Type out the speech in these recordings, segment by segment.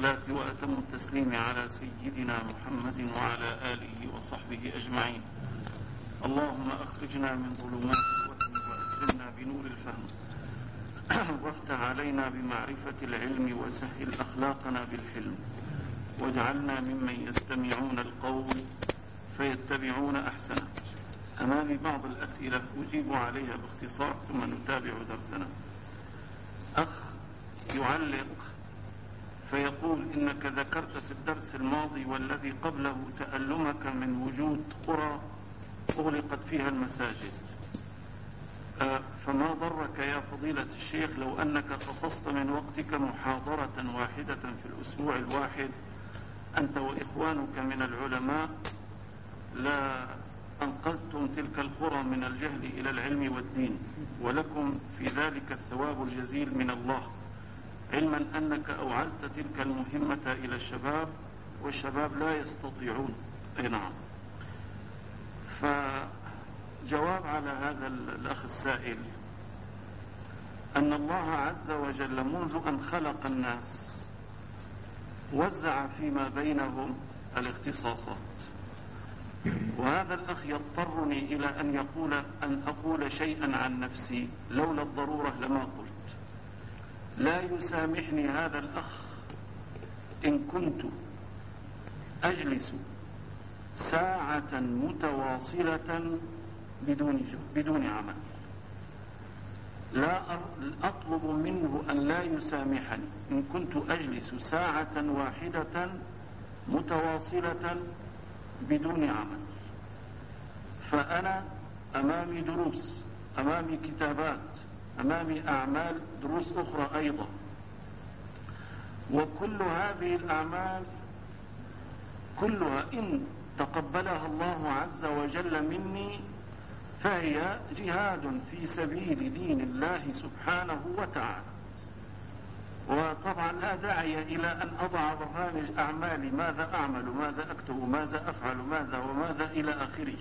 الصلاة وأتم التسليم على سيدنا محمد وعلى آله وصحبه أجمعين. اللهم أخرجنا من ظلمات الوهم وأكرمنا بنور الفهم وافتح علينا بمعرفة العلم وسهل أخلاقنا بالحلم واجعلنا ممن يستمعون القول فيتبعون أحسنه. أمامي بعض الأسئلة أجيب عليها باختصار ثم نتابع درسنا. أخ يعلق فيقول إنك ذكرت في الدرس الماضي والذي قبله تألمك من وجود قرى أغلقت فيها المساجد، فما ضرك يا فضيلة الشيخ لو أنك خصصت من وقتك محاضرة واحدة في الأسبوع الواحد أنت وإخوانك من العلماء لا أنقذتم تلك القرى من الجهل إلى العلم والدين، ولكم في ذلك الثواب الجزيل من الله، علما أنك أوعزت تلك المهمة إلى الشباب والشباب لا يستطيعون. أي نعم. فجواب على هذا الأخ السائل أن الله عز وجل منذ أن خلق الناس وزع فيما بينهم الاختصاصات، وهذا الأخ يضطرني إلى أن أقول شيئا عن نفسي لولا الضرورة لما قلت. لا يسامحني هذا الأخ إن كنت أجلس ساعة متواصلة بدون عمل. لا أطلب منه أن لا يسامحني إن كنت أجلس ساعة واحدة متواصلة بدون عمل، فأنا أمامي دروس، أمامي كتابات، أمامي أعمال دروس أخرى أيضا، وكل هذه الأعمال كلها إن تقبلها الله عز وجل مني فهي جهاد في سبيل دين الله سبحانه وتعالى. وطبعا لا داعي إلى أن أضع برنامج أعمالي، ماذا أعمل، ماذا أكتب، ماذا أفعل، ماذا وماذا إلى آخره.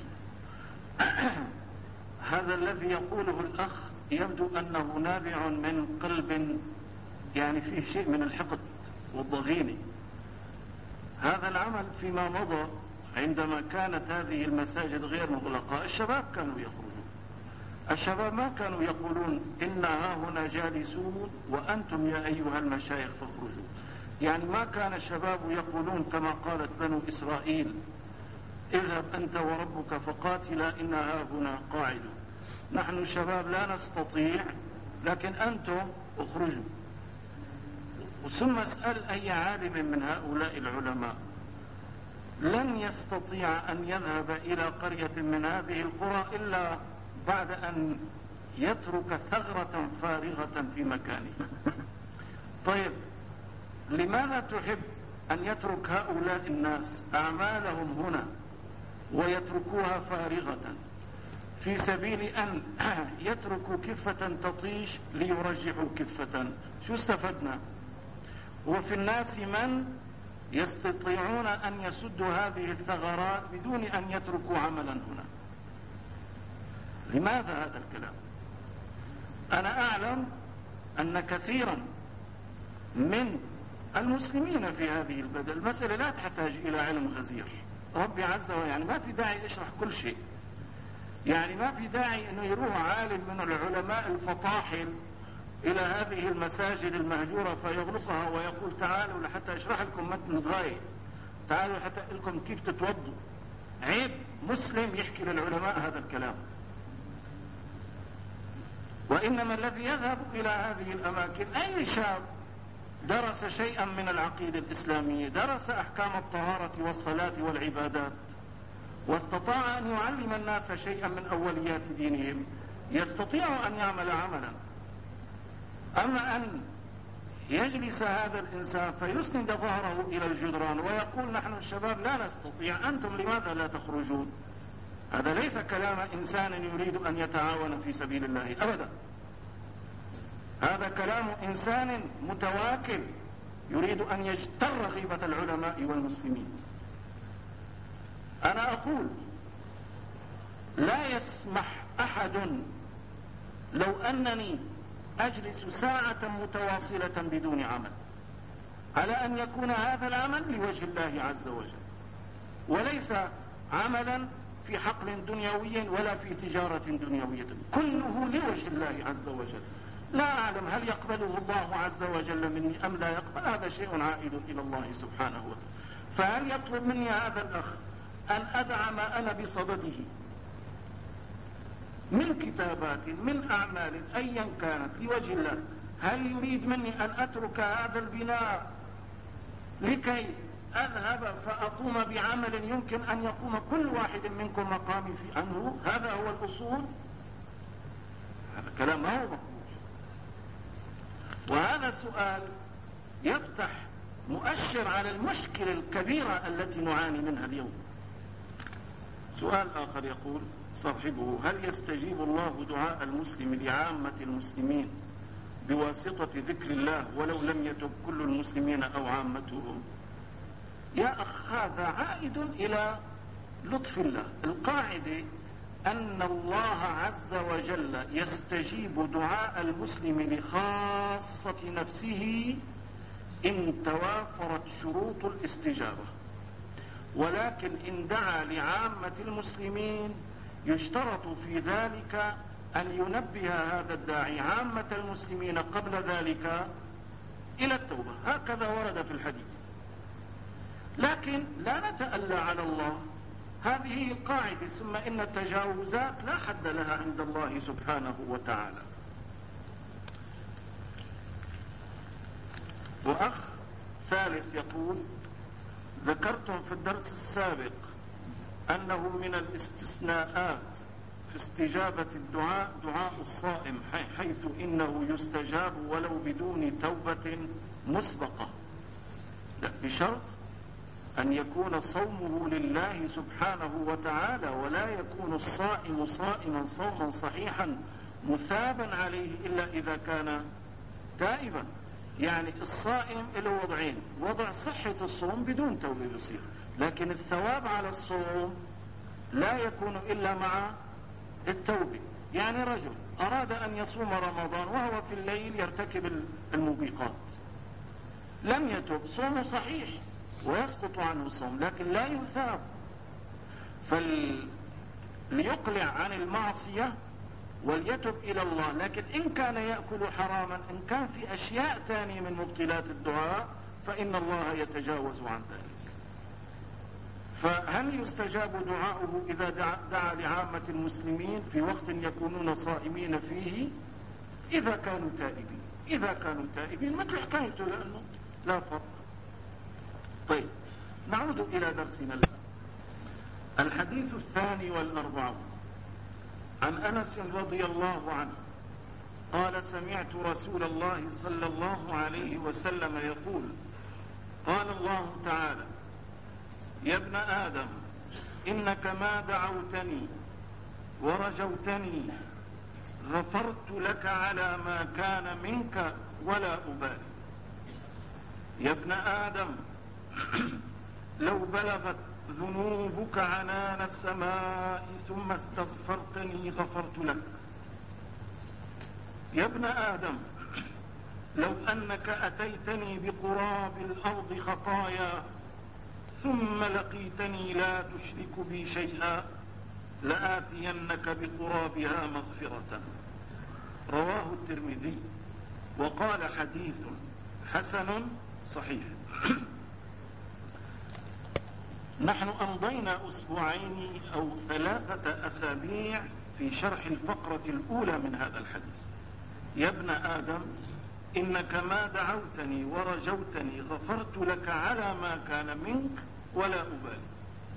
هذا الذي يقوله الأخ يبدو أنه نابع من قلب يعني فيه شيء من الحقد والضغينة. هذا العمل فيما مضى عندما كانت هذه المساجد غير مغلقة الشباب كانوا يخرجون، الشباب ما كانوا يقولون إن ها هنا جالسون وأنتم يا أيها المشايخ فاخرجوا. يعني ما كان الشباب يقولون كما قالت بنو إسرائيل اذهب أنت وربك فقاتلا إن ها هنا قاعدون. نحن الشباب لا نستطيع لكن أنتم اخرجوا. ثم اسأل أي عالم من هؤلاء العلماء لن يستطيع أن يذهب إلى قرية من هذه القرى إلا بعد أن يترك ثغرة فارغة في مكانه. طيب لماذا تحب أن يترك هؤلاء الناس أعمالهم هنا ويتركوها فارغة في سبيل أن يتركوا كفة تطيش ليرجحوا كفة؟ شو استفدنا؟ وفي الناس من يستطيعون أن يسدوا هذه الثغرات بدون أن يتركوا عملا هنا. لماذا هذا الكلام؟ أنا أعلم أن كثيرا من المسلمين في هذه البلد المسألة لا تحتاج إلى علم غزير. ربي عز وجل يعني ما في داعي اشرح كل شيء، يعني ما في داعي أنه يروح عالم من العلماء الفطاحل إلى هذه المساجد المهجورة فيغلقها ويقول تعالوا لحتى أشرح لكم متن الغاية، تعالوا حتى أقول لكم كيف تتوضوا. عيب مسلم يحكي للعلماء هذا الكلام. وإنما الذي يذهب إلى هذه الأماكن أي شاب درس شيئا من العقيدة الإسلامية، درس أحكام الطهارة والصلاة والعبادات، واستطاع أن يعلم الناس شيئا من أوليات دينهم، يستطيع أن يعمل عملا. أما أن يجلس هذا الإنسان فيسند ظهره إلى الجدران ويقول نحن الشباب لا نستطيع، أنتم لماذا لا تخرجون؟ هذا ليس كلام إنسان يريد أن يتعاون في سبيل الله أبدا، هذا كلام إنسان متواكل يريد أن يجتر غيبة العلماء والمسلمين. أنا أقول لا يسمح أحد لو أنني أجلس ساعة متواصلة بدون عمل، على أن يكون هذا العمل لوجه الله عز وجل، وليس عملا في حقل دنيوي ولا في تجارة دنيوية، كله لوجه الله عز وجل. لا أعلم هل يقبله الله عز وجل مني أم لا يقبل، هذا شيء عائد إلى الله سبحانه وتعالى. فهل يطلب مني هذا الأخ أن أدع ما أنا بصدده من كتابات من أعمال أيا كانت لوجه الله، هل يريد مني أن أترك هذا البناء لكي أذهب فأقوم بعمل يمكن أن يقوم كل واحد منكم مقامي في عنه؟ هذا هو الأصول. هذا كلام ما هو مقبول. وهذا السؤال يفتح مؤشر على المشكلة الكبيرة التي نعاني منها اليوم. سؤال آخر يقول صاحبه: هل يستجيب الله دعاء المسلم لعامة المسلمين بواسطة ذكر الله ولو لم يتب كل المسلمين أو عامتهم؟ يا أخ، هذا عائد إلى لطف الله. القاعدة أن الله عز وجل يستجيب دعاء المسلم لخاصة نفسه إن توافرت شروط الاستجابة، ولكن إن دعا لعامة المسلمين يشترط في ذلك أن ينبه هذا الداعي عامة المسلمين قبل ذلك إلى التوبة. هكذا ورد في الحديث، لكن لا نتألى على الله، هذه القاعدة. ثم إن التجاوزات لا حد لها عند الله سبحانه وتعالى. وأخ ثالث يقول: ذكرتم في الدرس السابق أنه من الاستثناءات في استجابة الدعاء دعاء الصائم، حيث إنه يستجاب ولو بدون توبة مسبقة، بشرط أن يكون صومه لله سبحانه وتعالى، ولا يكون الصائم صائما صوما صحيحا مثابا عليه إلا إذا كان تائبا. يعني الصائم له وضعين: وضع صحة الصوم بدون توبة يصير، لكن الثواب على الصوم لا يكون إلا مع التوبة. يعني رجل أراد أن يصوم رمضان وهو في الليل يرتكب الموبقات، لم يتب، صومه صحيح ويسقط عنه الصوم لكن لا يثاب. فليقلع عن المعصية وليتب إلى الله. لكن إن كان يأكل حراما، إن كان في أشياء تانية من مبطلات الدعاء، فإن الله يتجاوز عن ذلك. فهل يستجاب دعاؤه إذا دعا لعامة المسلمين في وقت يكونون صائمين فيه؟ إذا كانوا تائبين. إذا كانوا تائبين مثل حكايته، لأنه لا فرق. طيب، نعود إلى درسنا الآن. الحديث 42 عن أنس رضي الله عنه قال: سمعت رسول الله صلى الله عليه وسلم يقول: قال الله تعالى: يا ابن آدم، إنك ما دعوتني ورجوتني غفرت لك على ما كان منك ولا أبالي. يا ابن آدم، لو بلغت ذنوبك عنان السماء ثم استغفرتني غفرت لك. يا ابن آدم، لو أنك أتيتني بقراب الأرض خطايا ثم لقيتني لا تشرك بي شيئا لآتينك بقرابها مغفرة. رواه الترمذي وقال: حديث حسن صحيح. نحن أمضينا أسبوعين أو 3 أسابيع في شرح الفقرة الأولى من هذا الحديث. يا ابن آدم، إنك ما دعوتني ورجوتني غفرت لك على ما كان منك ولا أبالي.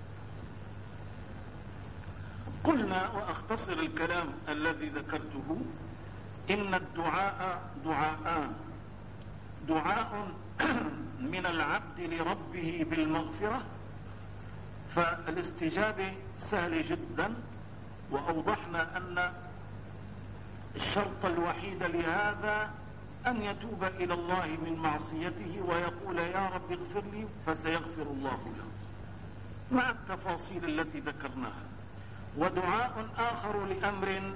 قلنا، وأختصر الكلام الذي ذكرته، إن الدعاء دعاءان: دعاء من العبد لربه بالمغفرة، فالاستجابة سهل جدا، وأوضحنا أن الشرط الوحيد لهذا أن يتوب إلى الله من معصيته ويقول: يا رب اغفر لي، فسيغفر الله له، مع التفاصيل التي ذكرناها. ودعاء آخر لأمر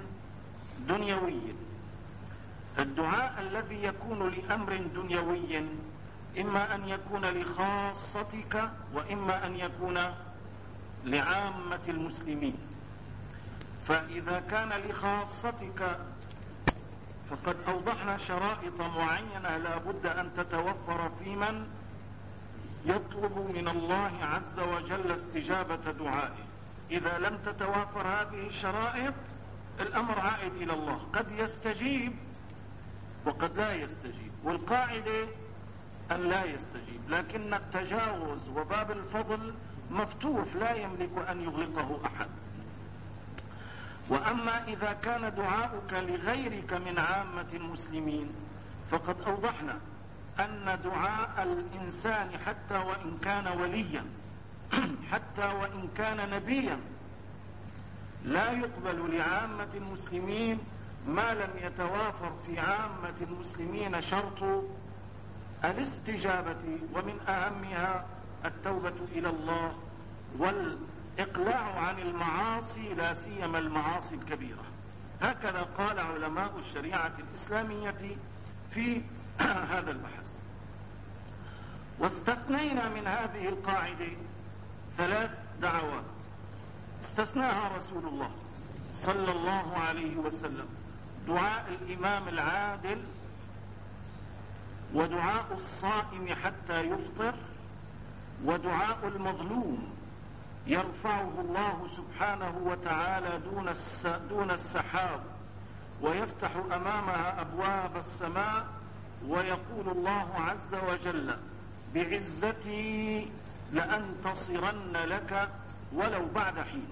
دنيوي. الدعاء الذي يكون لأمر دنيوي إما أن يكون لخاصتك وإما أن يكون لعامة المسلمين. فإذا كان لخاصتك فقد أوضحنا شرائط معينة لا بد أن تتوفر في من يطلب من الله عز وجل استجابة دعائه. إذا لم تتوافر هذه الشرائط الأمر عائد إلى الله، قد يستجيب وقد لا يستجيب، والقاعدة أن لا يستجيب، لكن التجاوز وباب الفضل مفتوح لا يملك أن يغلقه أحد. وأما إذا كان دعاؤك لغيرك من عامة المسلمين فقد أوضحنا أن دعاء الإنسان حتى وإن كان وليا حتى وإن كان نبيا لا يقبل لعامة المسلمين ما لم يتوافر في عامة المسلمين شرط الاستجابة، ومن أهمها التوبة إلى الله والإقلاع عن المعاصي لا سيما المعاصي الكبيرة. هكذا قال علماء الشريعة الإسلامية في هذا البحث. واستثنينا من هذه القاعدة 3 دعوات استثناها رسول الله صلى الله عليه وسلم: دعاء الإمام العادل، ودعاء الصائم حتى يفطر، ودعاء المظلوم يرفعه الله سبحانه وتعالى دون السحاب ويفتح أمامها أبواب السماء ويقول الله عز وجل: بعزتي لأنتصرن لك ولو بعد حين.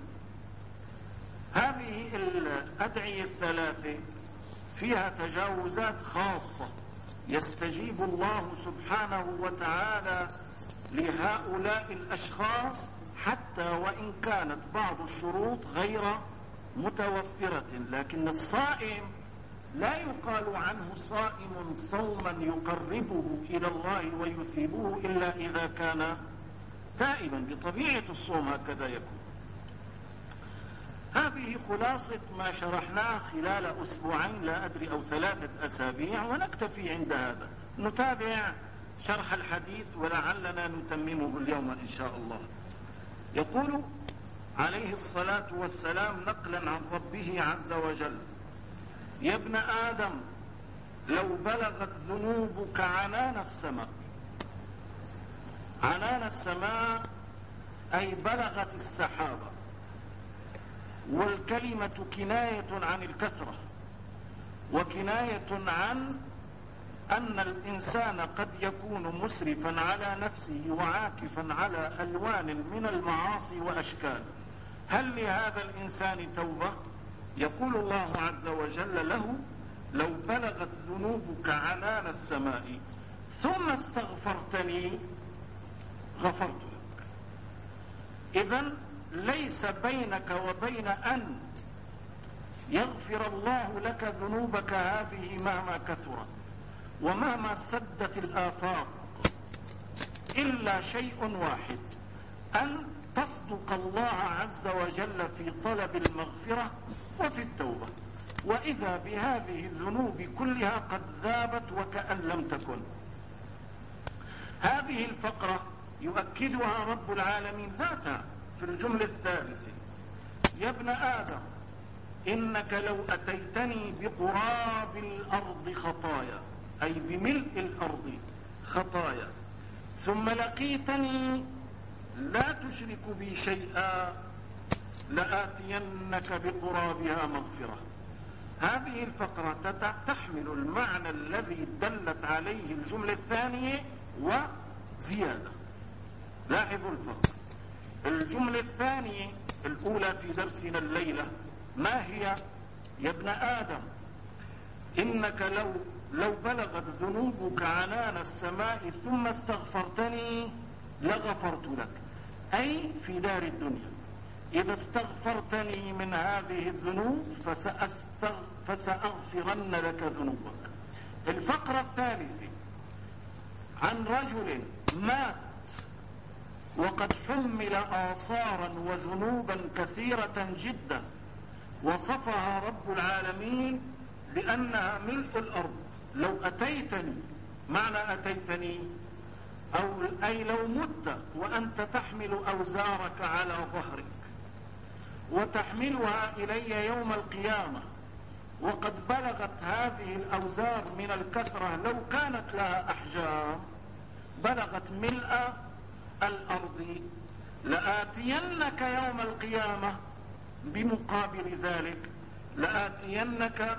هذه الأدعية 3 فيها تجاوزات خاصة يستجيب الله سبحانه وتعالى لهؤلاء الأشخاص حتى وإن كانت بعض الشروط غير متوفرة. لكن الصائم لا يقال عنه صائم صوما يقربه إلى الله ويثيبه إلا إذا كان تائبا، بطبيعة الصوم هكذا يكون. هذه خلاصة ما شرحناه خلال أسبوعين لا أدري أو 3 أسابيع، ونكتفي عند هذا. نتابع شرح الحديث ولعلنا نتممه اليوم إن شاء الله. يقول عليه الصلاة والسلام نقلا عن ربه عز وجل: يا ابن آدم لو بلغت ذنوبك عنان السماء. عنان السماء أي بلغت السحابة، والكلمة كناية عن الكثرة وكناية عن أن الإنسان قد يكون مسرفا على نفسه وعاكفا على ألوان من المعاصي وأشكال. هل لهذا الإنسان توبة؟ يقول الله عز وجل له: لو بلغت ذنوبك عنان السماء ثم استغفرتني غفرت لك. إذن ليس بينك وبين أن يغفر الله لك ذنوبك هذه مهما كثرت ومهما سدت الآفاق إلا شيء واحد: أن تصدق الله عز وجل في طلب المغفرة وفي التوبة، وإذا بهذه الذنوب كلها قد ذابت وكأن لم تكن. هذه الفقرة يؤكدها رب العالمين ذاتها في الجملة 3: يا ابن آدم إنك لو أتيتني بقراب الأرض خطايا، أي بملء الأرض خطايا، ثم لقيتني لا تشرك بي شيئا لآتينك بقرابها مغفرة. هذه الفقرة تحمل المعنى الذي دلت عليه الجملة 2 وزيادة. لاحظوا الفرق. الجملة 2 الأولى في درسنا الليلة ما هي؟ يا ابن آدم إنك لو بلغت ذنوبك عنان السماء ثم استغفرتني لغفرت لك، أي في دار الدنيا إذا استغفرتني من هذه الذنوب فسأغفرن لك ذنوبك. الفقرة 3 عن رجل مات وقد حمل آثارا وذنوبا كثيرة جدا وصفها رب العالمين بأنها ملء الأرض. لو أتيتني، معنى أتيتني أي لو مت وأنت تحمل أوزارك على ظهرك وتحملها إلي يوم القيامة، وقد بلغت هذه الأوزار من الكثرة لو كانت لها أحجام بلغت ملء الأرض، لآتينك يوم القيامة بمقابل ذلك، لآتينك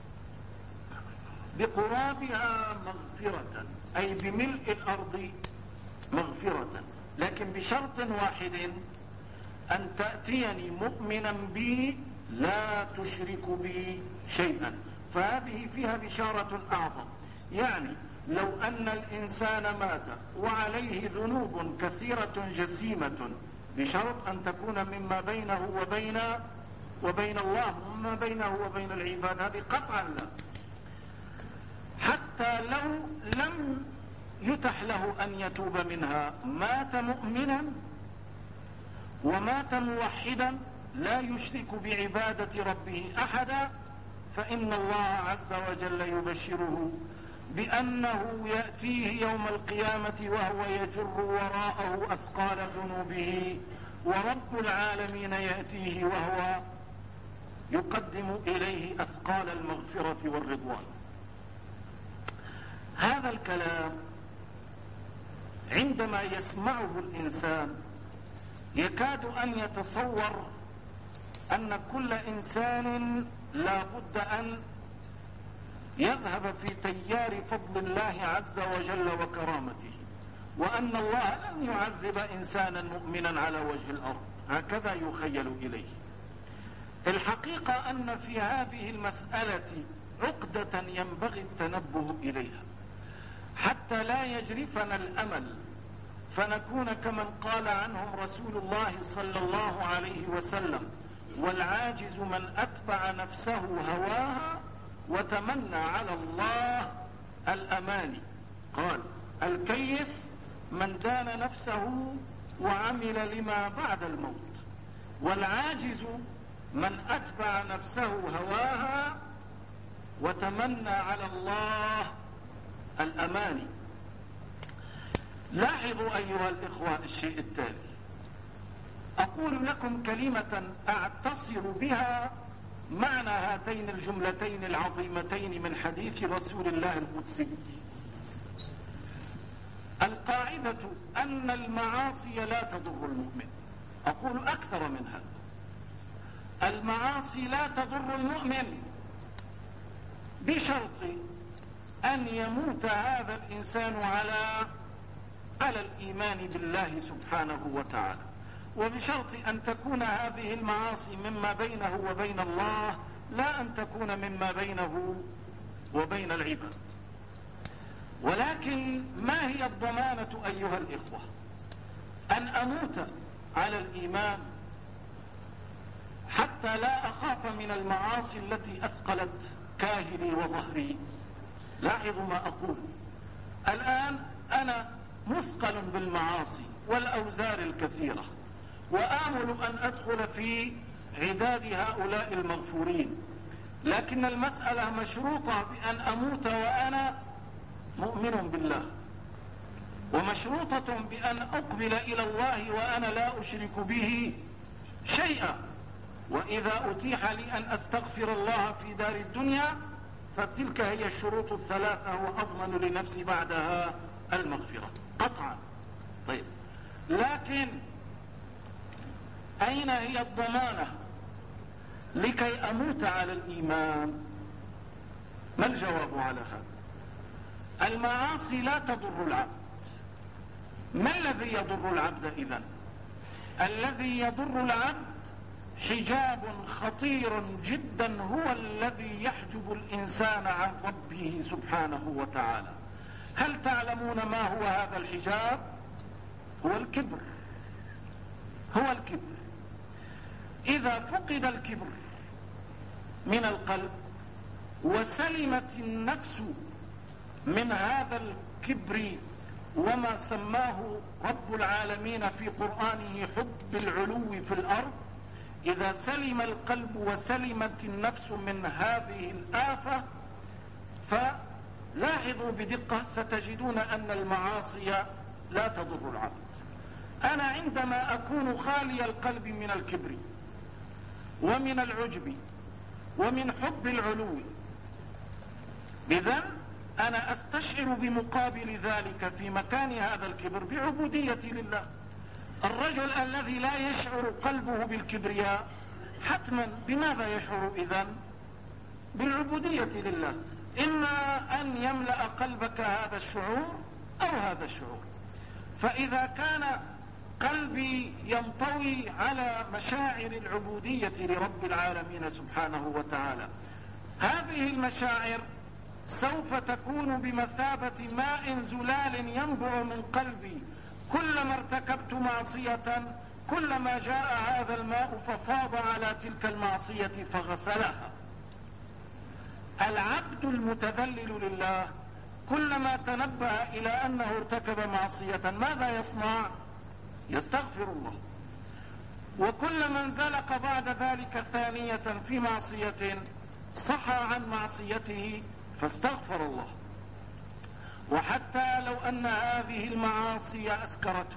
بقرابها مغفرة، أي بملء الأرض مغفرة، لكن بشرط واحد، أن تأتيني مؤمنا بي لا تشرك بي شيئا. فهذه فيها بشارة أعظم، يعني لو أن الإنسان مات وعليه ذنوب كثيرة جسيمة، بشرط أن تكون مما بينه وبين الله وما بينه وبين العباد، هذه قطعا لا. حتى لو لم يتح له أن يتوب منها، مات مؤمنا ومات موحدا لا يشرك بعبادة ربه أحدا، فإن الله عز وجل يبشره بأنه يأتيه يوم القيامة وهو يجر وراءه أثقال ذنوبه، ورب العالمين يأتيه وهو يقدم إليه أثقال المغفرة والرضوان. هذا الكلام عندما يسمعه الإنسان يكاد أن يتصور أن كل إنسان لا بد أن يذهب في تيار فضل الله عز وجل وكرامته، وأن الله لن يعذب إنسانا مؤمنا على وجه الأرض، هكذا يخيل إليه. الحقيقة أن في هذه المسألة عقدة ينبغي التنبه إليها حتى لا يجرفنا الأمل فنكون كمن قال عنهم رسول الله صلى الله عليه وسلم: والعاجز من أتبع نفسه هواها وتمنى على الله الأماني. قال: الكيس من دان نفسه وعمل لما بعد الموت، والعاجز من أتبع نفسه هواها وتمنى على الله الأماني. لاحظوا أيها الإخوة الشيء التالي، أقول لكم كلمة أعتصر بها معنى هاتين الجملتين العظيمتين من حديث رسول الله القدسي. القاعدة أن المعاصي لا تضر المؤمن. أقول أكثر من هذا، المعاصي لا تضر المؤمن بشرط أن يموت هذا الإنسان على الإيمان بالله سبحانه وتعالى، وبشرط أن تكون هذه المعاصي مما بينه وبين الله، لا أن تكون مما بينه وبين العباد. ولكن ما هي الضمانة أيها الإخوة أن أموت على الإيمان حتى لا أخاف من المعاصي التي أثقلت كاهلي وظهري؟ لاحظوا ما أقول الآن، أنا مثقل بالمعاصي والأوزار الكثيرة، وآمل أن أدخل في عداد هؤلاء المغفورين، لكن المسألة مشروطة بأن أموت وأنا مؤمن بالله، ومشروطة بأن أقبل إلى الله وأنا لا أشرك به شيئا. وإذا أتيح لي أن أستغفر الله في دار الدنيا فتلك هي الشروط الثلاثة، وأضمن لنفسي بعدها المغفرة قطعا. طيب، لكن أين هي الضمانة لكي أموت على الإيمان؟ ما الجواب على هذا؟ المعاصي لا تضر العبد. ما الذي يضر العبد إذن؟ الذي يضر العبد حجاب خطير جدا هو الذي يحجب الإنسان عن ربه سبحانه وتعالى. هل تعلمون ما هو هذا الحجاب؟ هو الكبر. هو الكبر. إذا فقد الكبر من القلب وسلمت النفس من هذا الكبر وما سماه رب العالمين في قرآنه حب العلو في الأرض، إذا سلم القلب وسلمت النفس من هذه الآفة، فلاحظوا بدقة ستجدون أن المعاصي لا تضر العبد. أنا عندما أكون خالي القلب من الكبر ومن العجب ومن حب العلو، إذن أنا أستشعر بمقابل ذلك في مكان هذا الكبر بعبوديتي لله. الرجل الذي لا يشعر قلبه بالكبرياء حتما بماذا يشعر إذن؟ بالعبودية لله. إما أن يملأ قلبك هذا الشعور أو هذا الشعور. فإذا كان قلبي ينطوي على مشاعر العبودية لرب العالمين سبحانه وتعالى، هذه المشاعر سوف تكون بمثابة ماء زلال ينبع من قلبي. كلما ارتكبت معصية كلما جاء هذا الماء ففاض على تلك المعصية فغسلها. العبد المتذلل لله كلما تنبه إلى أنه ارتكب معصية ماذا يصنع؟ يستغفر الله. وكلما انزلق بعد ذلك ثانية في معصية صحى عن معصيته فاستغفر الله. وحتى لو أن هذه المعاصي أسكرته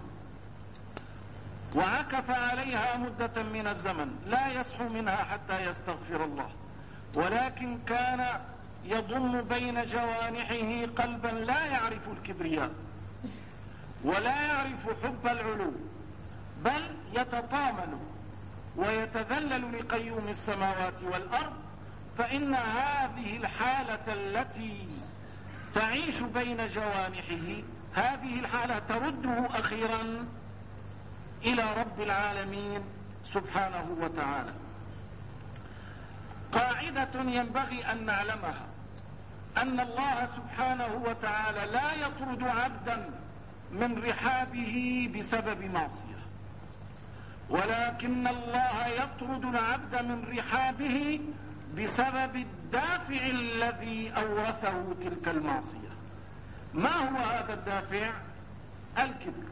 وعكف عليها مدة من الزمن لا يصحو منها حتى يستغفر الله، ولكن كان يضم بين جوانحه قلبا لا يعرف الكبرياء ولا يعرف حب العلو، بل يتطامن ويتذلل لقيوم السماوات والأرض، فإن هذه الحالة التي تعيش بين جوانحه هذه الحالة ترده أخيرا إلى رب العالمين سبحانه وتعالى. قاعدة ينبغي أن نعلمها أن الله سبحانه وتعالى لا يطرد عبدا من رحابه بسبب معصية، ولكن الله يطرد العبد من رحابه بسبب الدافع الذي أورثه تلك المعصية. ما هو هذا الدافع؟ الكبر.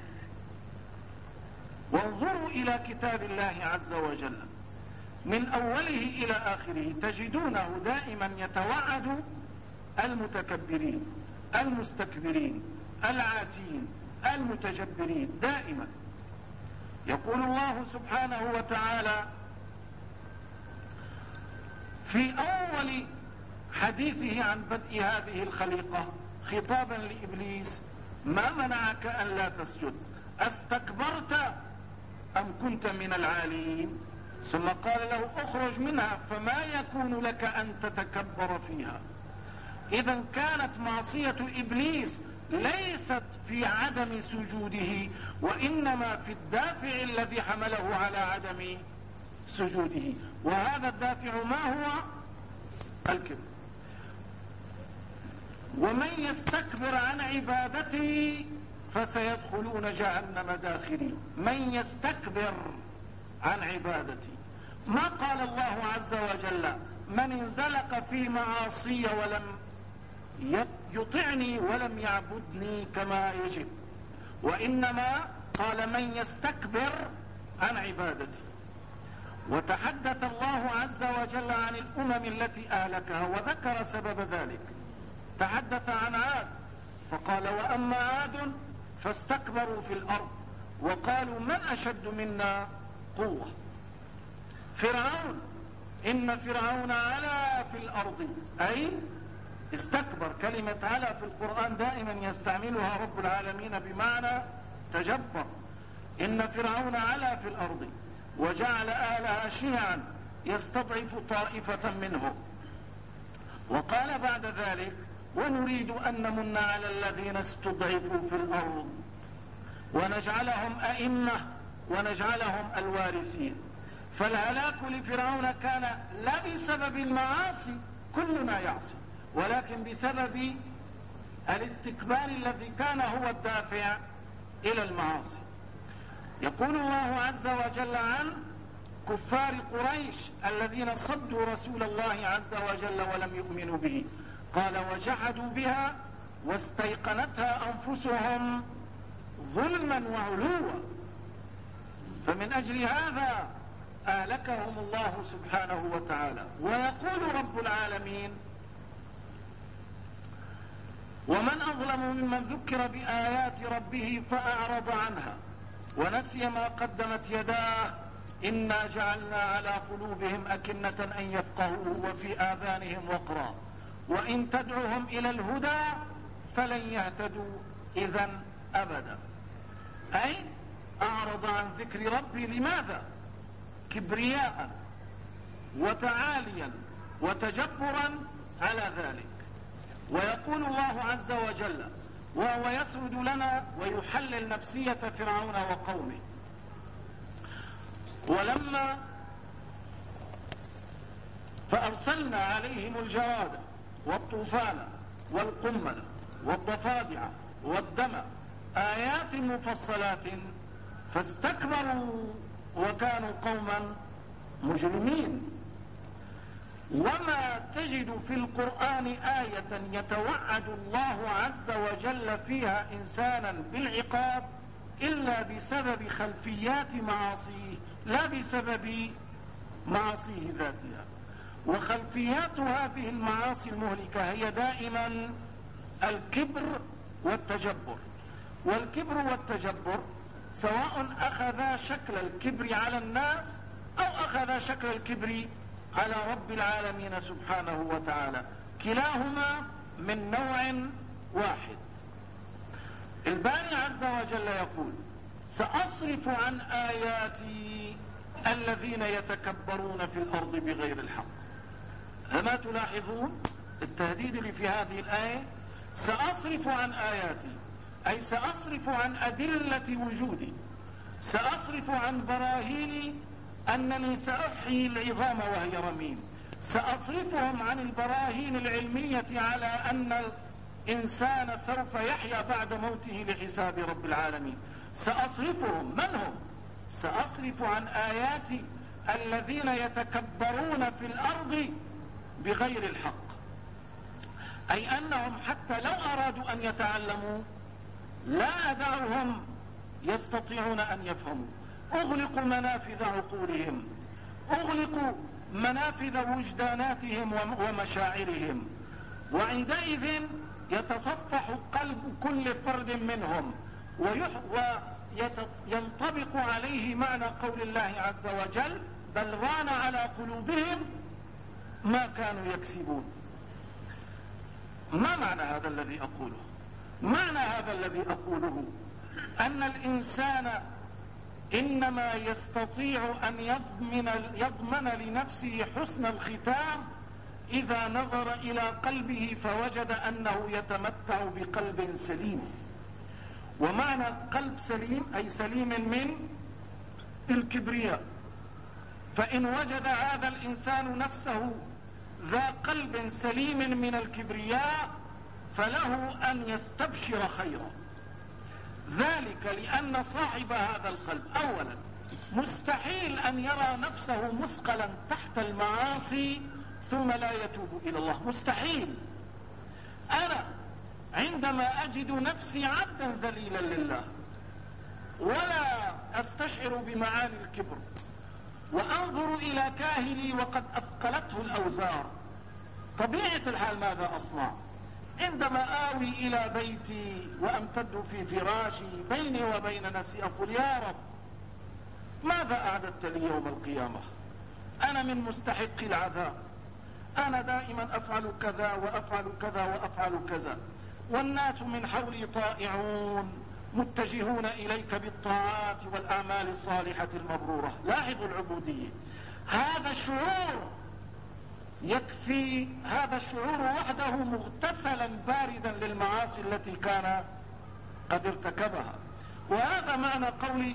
وانظروا إلى كتاب الله عز وجل من أوله إلى آخره تجدونه دائما يتوعد المتكبرين المستكبرين العاتين المتجبرين. دائما يقول الله سبحانه وتعالى في أول حديثه عن بدء هذه الخليقة خطابا لإبليس: ما منعك أن لا تسجد؟ أستكبرت أم كنت من العالين؟ ثم قال له: اخرج منها فما يكون لك أن تتكبر فيها. إذا كانت معصية إبليس ليست في عدم سجوده، وإنما في الدافع الذي حمله على عدم سجوده، وهذا الدافع ما هو؟ الكبر. ومن يستكبر عن عبادتي فسيدخلون جهنم داخرين. من يستكبر عن عبادتي، ما قال الله عز وجل من انزلق في معاصي ولم يطعني ولم يعبدني كما يجب، وإنما قال من يستكبر عن عبادتي. وتحدث الله عز وجل عن الأمم التي أهلكها وذكر سبب ذلك. تحدث عن عاد فقال: وأما عاد فاستكبروا في الأرض وقالوا من أشد منا قوة. فرعون: إن فرعون علا في الأرض، أي استكبر. كلمة علا في القرآن دائما يستعملها رب العالمين بمعنى تجبر. إن فرعون علا في الأرض وجعل أهلها شيعا يستضعف طائفة منهم. وقال بعد ذلك: ونريد أن نمن على الذين استضعفوا في الأرض ونجعلهم أئمة ونجعلهم الوارثين. فالهلاك لفرعون كان لا بسبب المعاصي، كلنا يعصي، ولكن بسبب الاستكبار الذي كان هو الدافع إلى المعاصي. يقول الله عز وجل عن كفار قريش الذين صدوا رسول الله عز وجل ولم يؤمنوا به، قال: وجحدوا بها واستيقنتها أنفسهم ظلما وعلوا. فمن أجل هذا أهلكهم الله سبحانه وتعالى. ويقول رب العالمين: ومن أظلم ممن ذكر بآيات ربه فأعرض عنها ونسي ما قدمت يداه إنا جعلنا على قلوبهم أكنة أن يفقهوه وفي آذانهم وقرا وإن تدعوهم إلى الهدى فلن يهتدوا إذا أبدا. أي أعرض عن ذكر ربي. لماذا؟ كبرياء وتعاليا وتجبرا على ذلك. ويقول الله عز وجل وهو يسرد لنا ويحلل نفسية فرعون وقومه: ولما فأرسلنا عليهم الجراد والطوفان والقمل والضفادع والدم آيات مفصلات فاستكبروا وكانوا قوما مجرمين. وما تجد في القرآن آية يتوعد الله عز وجل فيها إنسانا بالعقاب إلا بسبب خلفيات معاصيه لا بسبب معاصيه ذاتها. وخلفيات هذه المعاصي المهلكة هي دائما الكبر والتجبر. والكبر والتجبر سواء أخذا شكل الكبر على الناس أو أخذا شكل الكبر على رب العالمين سبحانه وتعالى، كلاهما من نوع واحد. الباري عز وجل يقول: سأصرف عن آياتي الذين يتكبرون في الأرض بغير الحق. أما تلاحظون التهديد اللي في هذه الآية؟ سأصرف عن آياتي أي سأصرف عن أدلة وجودي، سأصرف عن براهيني أنني سأحيي العظام وهي رميم، سأصرفهم عن البراهين العلمية على أن الإنسان سوف يحيا بعد موته لحساب رب العالمين. سأصرفهم، من هم؟ سأصرف عن آياتي الذين يتكبرون في الأرض بغير الحق، أي أنهم حتى لو أرادوا أن يتعلموا لا أدعهم يستطيعون أن يفهموا. أغلقوا منافذ عقولهم، أغلقوا منافذ وجداناتهم ومشاعرهم، وعندئذ يتصفح قلب كل فرد منهم وينطبق عليه معنى قول الله عز وجل: بل ران على قلوبهم ما كانوا يكسبون. ما معنى هذا الذي أقوله؟ معنى هذا الذي أقوله أن الإنسان إنما يستطيع أن يضمن لنفسه حسن الختام إذا نظر إلى قلبه فوجد أنه يتمتع بقلب سليم. ومعنى قلب سليم أي سليم من الكبرياء. فإن وجد هذا الإنسان نفسه ذا قلب سليم من الكبرياء فله أن يستبشر خيرا. ذلك لأن صاحب هذا القلب أولا مستحيل أن يرى نفسه مثقلا تحت المعاصي ثم لا يتوب إلى الله، مستحيل. أنا عندما أجد نفسي عبدا ذليلا لله ولا أستشعر بمعاني الكبر وأنظر إلى كاهلي وقد أثقلته الأوزار، طبيعة الحال ماذا أصنع؟ عندما آوي إلى بيتي وأمتد في فراشي بيني وبين نفسي أقول: يا رب ماذا أعددت لي يوم القيامة؟ أنا من مستحق العذاب، أنا دائما أفعل كذا وأفعل كذا وأفعل كذا، والناس من حولي طائعون متجهون إليك بالطاعات والأعمال الصالحة المبرورة. لاحظوا العبودية، هذا الشعور يكفي، هذا الشعور وحده مغتسلا باردا للمعاصي التي كان قد ارتكبها. وهذا معنى قول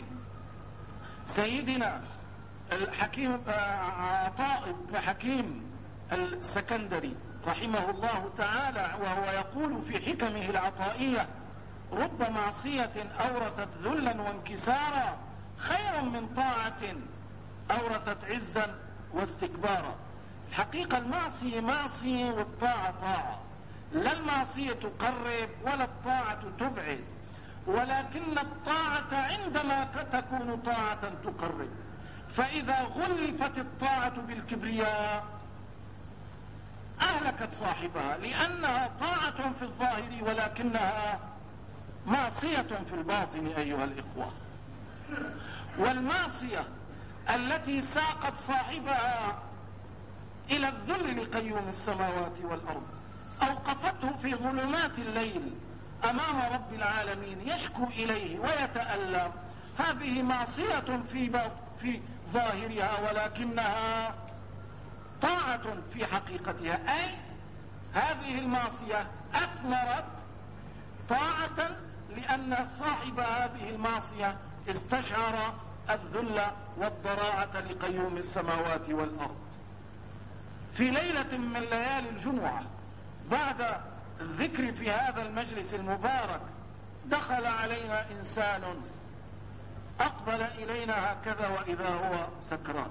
سيدنا الحكيم عطاء بن حكيم السكندري رحمه الله تعالى، وهو يقول في حكمه العطائية: رب معصية أورثت ذلا وانكسارا خير من طاعة أورثت عزا واستكبارا. الحقيقة المعصية معصية والطاعة طاعة، لا المعصية تقرب ولا الطاعة تبعد، ولكن الطاعة عندما تكون طاعة تقرب. فإذا غلفت الطاعة بالكبرياء أهلكت صاحبها، لأنها طاعة طاعة في الظاهر ولكنها معصية في الباطن أيها الإخوة. والمعصية التي ساقت صاحبها إلى الذل لقيوم السماوات والأرض أوقفته في ظلمات الليل أمام رب العالمين يشكو إليه ويتألم، هذه معصية في ظاهرها ولكنها طاعة في حقيقتها، أي هذه المعصية أثمرت طاعة لأن صاحب هذه المعصية استشعر الذل والضراعة لقيوم السماوات والأرض. في ليلة من ليالي الجمعة بعد الذكر في هذا المجلس المبارك دخل علينا إنسان أقبل إلينا هكذا وإذا هو سكران،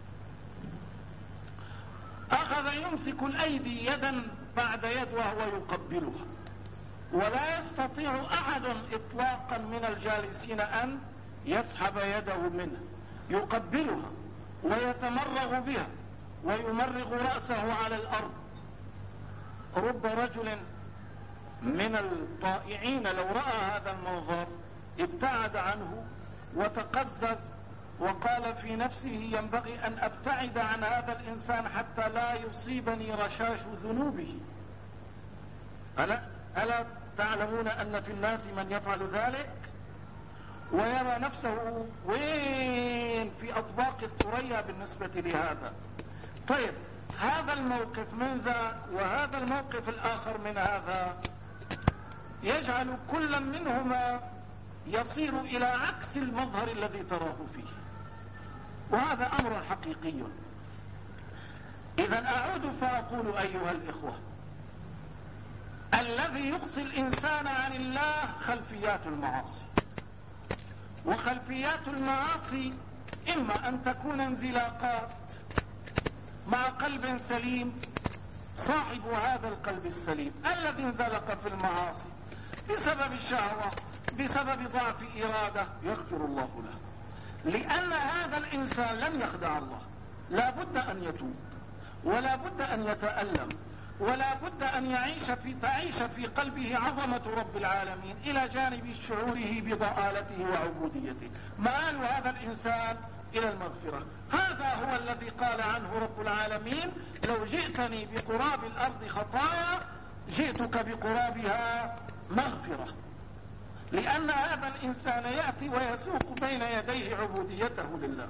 أخذ يمسك الأيدي يدا بعد يد وهو يقبلها، ولا يستطيع أحد إطلاقا من الجالسين أن يسحب يده منه، يقبلها ويتمرغ بها ويمرغ رأسه على الأرض. رب رجل من الطائعين لو رأى هذا المنظر ابتعد عنه وتقزز وقال في نفسه ينبغي أن أبتعد عن هذا الإنسان حتى لا يصيبني رشاش ذنوبه. ألا تعلمون أن في الناس من يفعل ذلك ويرى نفسه وين في أطباق الثريا بالنسبة لهذا؟ طيب هذا الموقف من ذا وهذا الموقف الآخر من هذا يجعل كل منهما يصير إلى عكس المظهر الذي تراه فيه، وهذا أمر حقيقي. إذا أعود فأقول أيها الإخوة، الذي يقصي الإنسان عن الله خلفيات المعاصي، وخلفيات المعاصي إما أن تكون انزلاقات مع قلب سليم، صاحب هذا القلب السليم الذي انزلق في المعاصي بسبب الشهوة بسبب ضعف إرادة يغفر الله له، لأن هذا الإنسان لن يخدع الله، لا بد أن يتوب ولا بد أن يتألم ولا بد أن تعيش في قلبه عظمة رب العالمين إلى جانب شعوره بضآلته وعبوديته. مآل هذا الإنسان إلى المغفرة. هذا هو الذي قال عنه رب العالمين لو جئتني بقراب الأرض خطايا جئتك بقرابها مغفرة، لأن هذا الإنسان يأتي ويسوق بين يديه عبوديته لله.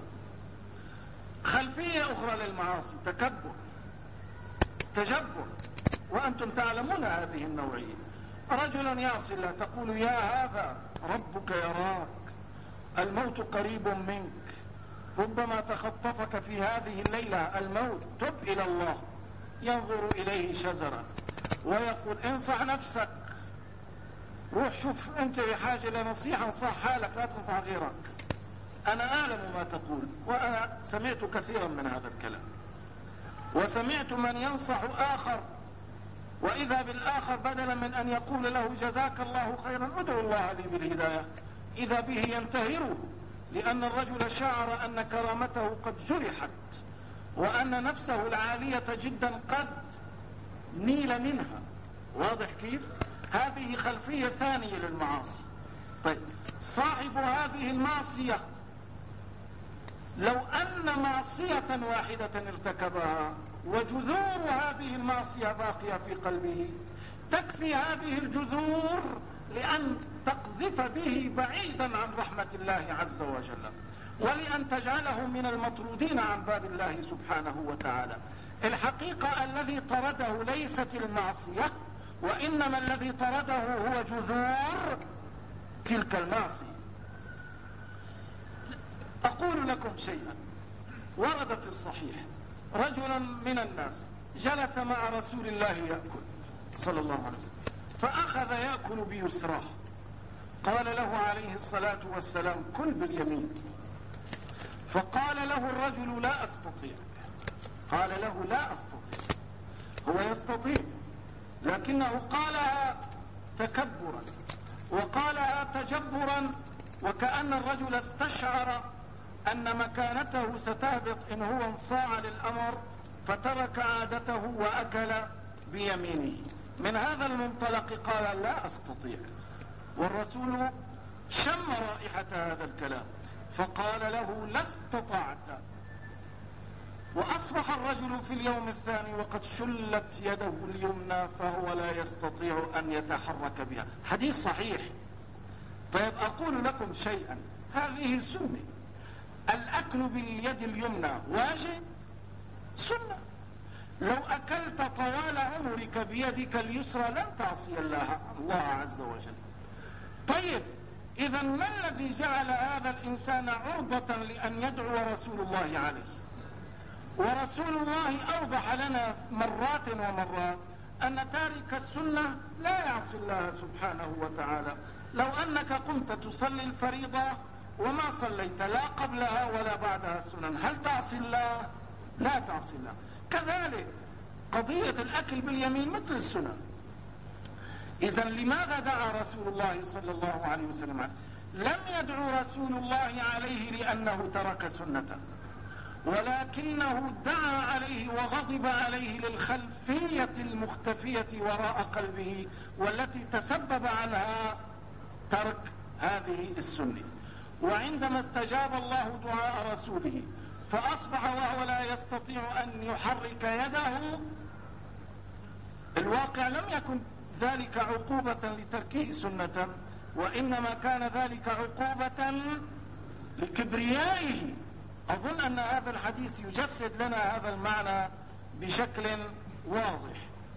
خلفية أخرى للمعاصي تكبر تجبر، وأنتم تعلمون هذه النوعية. رجل يعصي الله تقول يا هذا ربك يراك، الموت قريب منك، ربما تخطفك في هذه الليلة الموت، تب إلى الله. ينظر إليه شزرا ويقول انصح نفسك، روح شوف انت بحاجة لنصيحة انصح حالك لا تنصح غيرك. أنا أعلم ما تقول وأنا سمعت كثيرا من هذا الكلام، وسمعت من ينصح آخر وإذا بالآخر بدلا من أن يقول له جزاك الله خيرا ادعو الله لي بالهداية إذا به ينتهره، لأن الرجل شعر أن كرامته قد جرحت وأن نفسه العالية جدا قد نيل منها. واضح كيف؟ هذه خلفية ثانية للمعاصي. طيب صاحب هذه المعصية لو أن معصية واحدة ارتكبها وجذور هذه المعصية باقية في قلبه تكفي هذه الجذور لأن تقذف به بعيدا عن رحمة الله عز وجل، ولأن تجعله من المطرودين عن باب الله سبحانه وتعالى. الحقيقة الذي طرده ليست المعصية، وإنما الذي طرده هو جذور تلك المعصية. أقول لكم شيئا ورد في الصحيح، رجل من الناس جلس مع رسول الله يأكل صلى الله عليه وسلم، فأخذ يأكل بيسراه، قال له عليه الصلاة والسلام كل باليمين، فقال له الرجل لا أستطيع. قال له لا أستطيع، هو يستطيع لكنه قالها تكبرا وقالها تجبرا، وكأن الرجل استشعر أن مكانته ستهبط إن هو انصاع للأمر فترك عادته وأكل بيمينه. من هذا المنطلق قال لا أستطيع، والرسول شم رائحة هذا الكلام فقال له لا استطعت. وأصبح الرجل في اليوم الثاني وقد شلت يده اليمنى فهو لا يستطيع أن يتحرك بها. حديث صحيح. طيب أقول لكم شيئا، هذه سنة، الأكل باليد اليمنى واجب سنة. لو أكلت طوال عمرك بيدك اليسرى لن تعصي الله عز وجل. طيب إذا ما الذي جعل هذا الإنسان عرضة لأن يدعو رسول الله عليه؟ ورسول الله أوضح لنا مرات ومرات أن تارك السنة لا يعصي الله سبحانه وتعالى. لو أنك قمت تصلي الفريضة وما صليت لا قبلها ولا بعدها السنن، هل تعصي الله؟ لا تعصي الله. كذلك قضية الأكل باليمين مثل السنن. إذن لماذا دعا رسول الله صلى الله عليه وسلم؟ لم يدعو رسول الله عليه لأنه ترك سنته، ولكنه دعا عليه وغضب عليه للخلفية المختفية وراء قلبه والتي تسبب عنها ترك هذه السنة. وعندما استجاب الله دعاء رسوله فأصبح وهو لا يستطيع أن يحرك يده، الواقع لم يكن ذلك عقوبة لتركه سنة، وإنما كان ذلك عقوبة لكبريائه. أظن أن هذا الحديث يجسد لنا هذا المعنى بشكل واضح.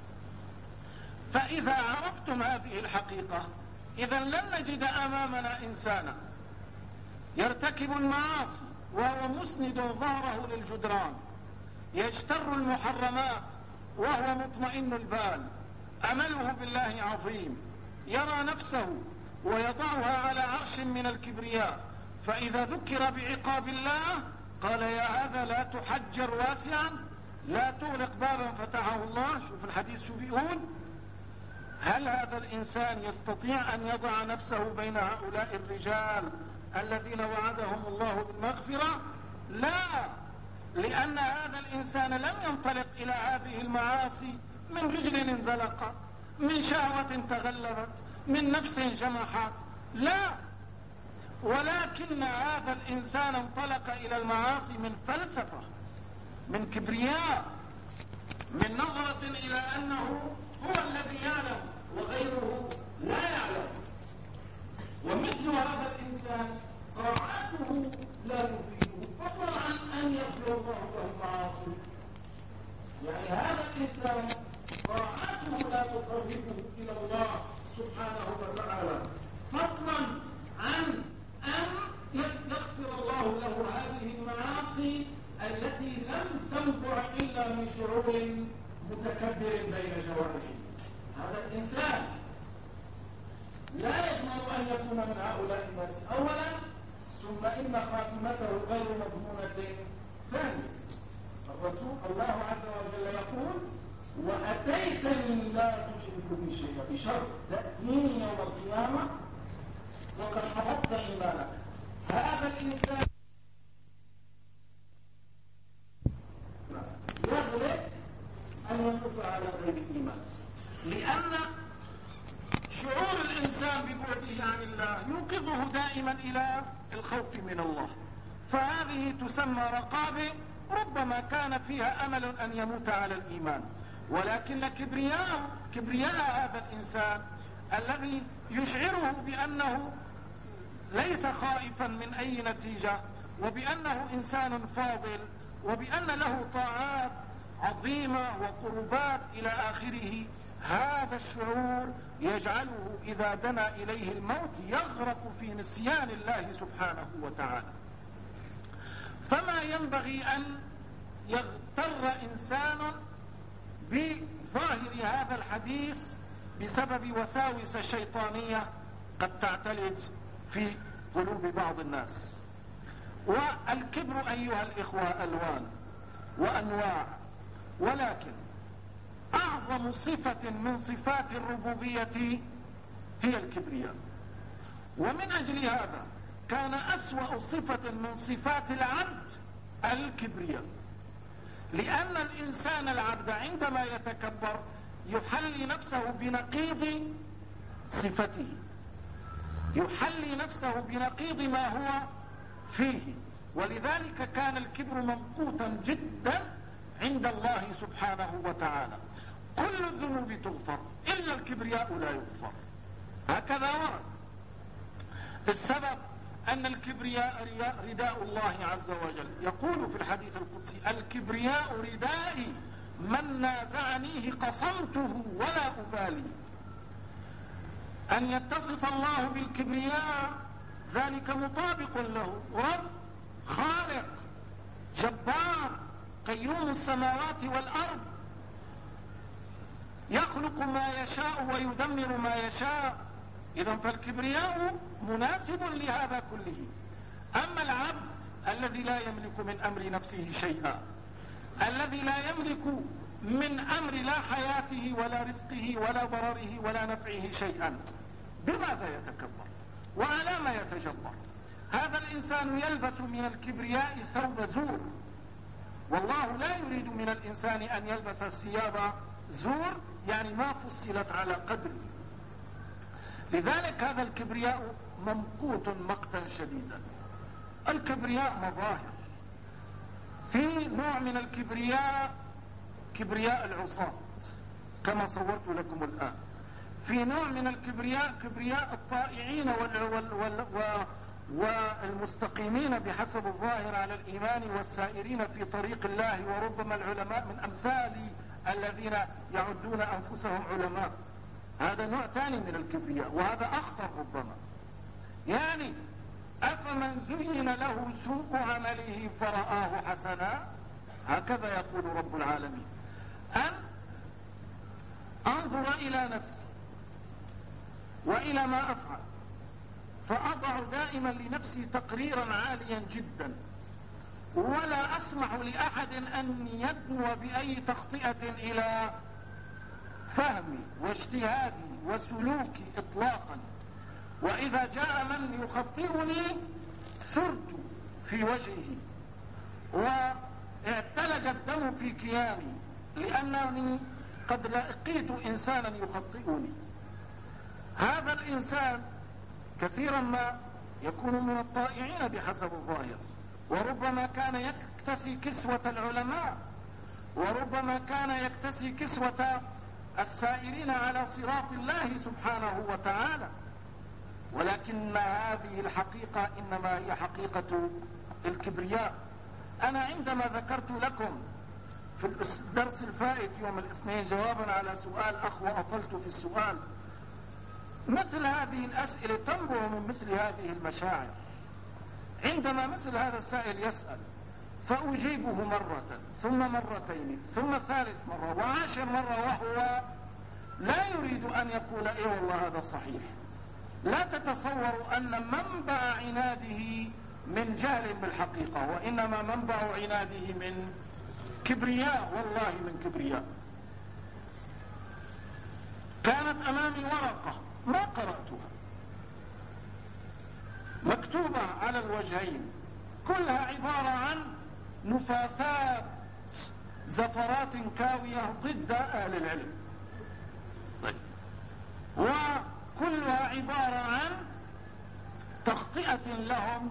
فإذا عرفتم هذه الحقيقة إذا لن نجد أمامنا إنسانا يرتكب المعاصي وهو مسند ظهره للجدران، يجتر المحرمات وهو مطمئن البال، أمله بالله عظيم، يرى نفسه ويضعها على عرش من الكبرياء، فإذا ذكر بعقاب الله قال يا هذا لا تحجر واسعا، لا تغلق بابا فتحه الله. شوف الحديث شو بيقول. هل هذا الإنسان يستطيع أن يضع نفسه بين هؤلاء الرجال الذين وعدهم الله بالمغفرة؟ لا، لأن هذا الإنسان لم ينطلق إلى هذه المعاصي من رجل انزلقت، من شهوة تغلبت، من نفس جمحت، لا، ولكن هذا الإنسان انطلق إلى المعاصي من فلسفة، من كبرياء، من نظرة إلى أنه هو الذي يعلم وغيره لا يعلم. ومثل هذا الإنسان طاعته لا تفيده، فضلا عن أن يغفر الله له المعاصي. يعني هذا الإنسان طاعته لا تقربه إلى الله سبحانه وتعالى، فضلا عن أن يغفر الله له هذه المعاصي التي لم تنبع إلا من شعور متكبر بين جوارحه. هذا الإنسان لا يضمن أن يكون من هؤلاء الناس أولا، ثم إن خاتمته غير مضمونة ثانيا. الرسول الله عز وجل يقول وأتيتني لا تشرك بي شيئا، بشرط تأتيني يوم القيامة وقد حفظت إيمانك. هذا الإنسان يغلب أن ينقص على غير الإيمان، لأن شعور الإنسان ببعده عن الله يوقظه دائما إلى الخوف من الله، فهذه تسمى رقابة ربما كان فيها أمل أن يموت على الإيمان، ولكن كبرياء هذا الإنسان الذي يشعره بأنه ليس خائفا من أي نتيجة، وبأنه إنسان فاضل، وبأن له طاعات عظيمة وقربات إلى آخره، هذا الشعور يجعله إذا دنا إليه الموت يغرق في نسيان الله سبحانه وتعالى. فما ينبغي أن يغتر إنسان بظاهر هذا الحديث بسبب وساوس شيطانية قد تعتلج في قلوب بعض الناس. والكبر أيها الإخوة ألوان وأنواع، ولكن أعظم صفة من صفات الربوبية هي الكبرياء. ومن أجل هذا كان أسوأ صفة من صفات العبد الكبرياء، لأن الإنسان العبد عندما يتكبر يحلي نفسه بنقيض صفته، يحلي نفسه بنقيض ما هو فيه. ولذلك كان الكبر ممقوتا جدا عند الله سبحانه وتعالى. كل الذنوب تغفر إلا الكبرياء لا يغفر، هكذا ورد. السبب أن الكبرياء رداء الله عز وجل، يقول في الحديث القدسي: الكبرياء ردائي من نازعنيه قصمته ولا أبالي. أن يتصف الله بالكبرياء ذلك مطابق له، رب خالق جبار قيوم السماوات والأرض، يخلق ما يشاء ويدمر ما يشاء. إذن فالكبرياء مناسب لهذا كله. أما العبد الذي لا يملك من أمر نفسه شيئا، الذي لا يملك من أمر لا حياته ولا رزقه ولا ضرره ولا نفعه شيئا، بماذا يتكبر وعلى ما يتجبر؟ هذا الإنسان يلبس من الكبرياء ثوب زور، والله لا يريد من الإنسان أن يلبس ثياب زور، يعني ما فصلت على قدره. لذلك هذا الكبرياء ممقوت مقتا شديدا. الكبرياء مظاهر. في نوع من الكبرياء كبرياء العصاة كما صورت لكم الآن. في نوع من الكبرياء كبرياء الطائعين والمستقيمين بحسب الظاهر على الإيمان والسائرين في طريق الله، وربما العلماء من أمثال الذين يعدون أنفسهم علماء. هذا نوع ثاني من الكبرياء، وهذا أخطر ربما. يعني أفمن زين له سوء عمله فرآه حسنا، هكذا يقول رب العالمين. أن أنظر إلى نفسي وإلى ما أفعل، فأضع دائما لنفسي تقريرا عاليا جدا، ولا أسمح لأحد أن يدنو بأي تخطئة إلى فهمي واجتهادي وسلوكي إطلاقا. وإذا جاء من يخطئني ثرت في وجهه واعتلج الدم في كياني، لأنني قد لقيت إنسانا يخطئني. هذا الإنسان كثيرا ما يكون من الطائعين بحسب الظاهر، وربما كان يكتسي كسوة العلماء، وربما كان يكتسي كسوة السائرين على صراط الله سبحانه وتعالى. ولكن هذه الحقيقة إنما هي حقيقة الكبرياء. أنا عندما ذكرت لكم في الدرس الفائت يوم الاثنين جوابا على سؤال أخ وأطلت في السؤال، مثل هذه الأسئلة تنبع من مثل هذه المشاعر. عندما مثل هذا السائل يسأل فأجيبه مرة ثم مرتين ثم ثالث مرة وعاشر مرة وهو لا يريد أن يقول إيه والله هذا صحيح، لا تتصور أن منبع عناده من جهل بالحقيقة، وإنما منبع عناده من كبرياء، والله من كبرياء. كانت أمامي ورقة ما قرأتها مكتوبة على الوجهين، كلها عبارة عن نفاثات زفرات كاوية ضد أهل العلم، وكلها عبارة عن تخطئة لهم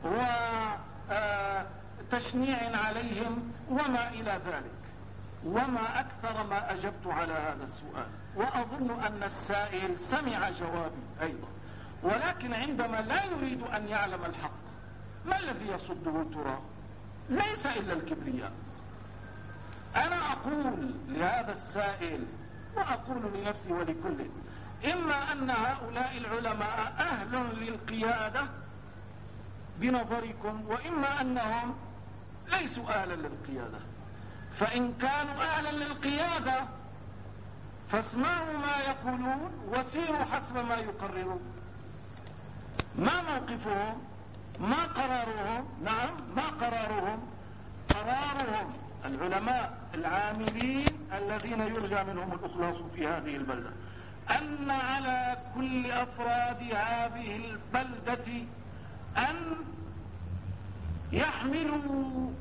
وتشنيع عليهم وما إلى ذلك. وما أكثر ما أجبت على هذا السؤال، وأظن أن السائل سمع جوابي أيضا، ولكن عندما لا يريد أن يعلم الحق ما الذي يصده ترى؟ ليس إلا الكبرياء. أنا أقول لهذا السائل وأقول لنفسي ولكل، إما أن هؤلاء العلماء أهل للقيادة بنظركم، وإما أنهم ليسوا أهلا للقيادة. فإن كانوا أهلا للقيادة فاسمعوا ما يقولون وسيروا حسب ما يقررون. ما موقفهم؟ ما قرارهم؟ نعم ما قرارهم؟ قرارهم العلماء العاملين الذين يرجى منهم الإخلاص في هذه البلدة أن على كل أفراد هذه البلدة أن يحملوا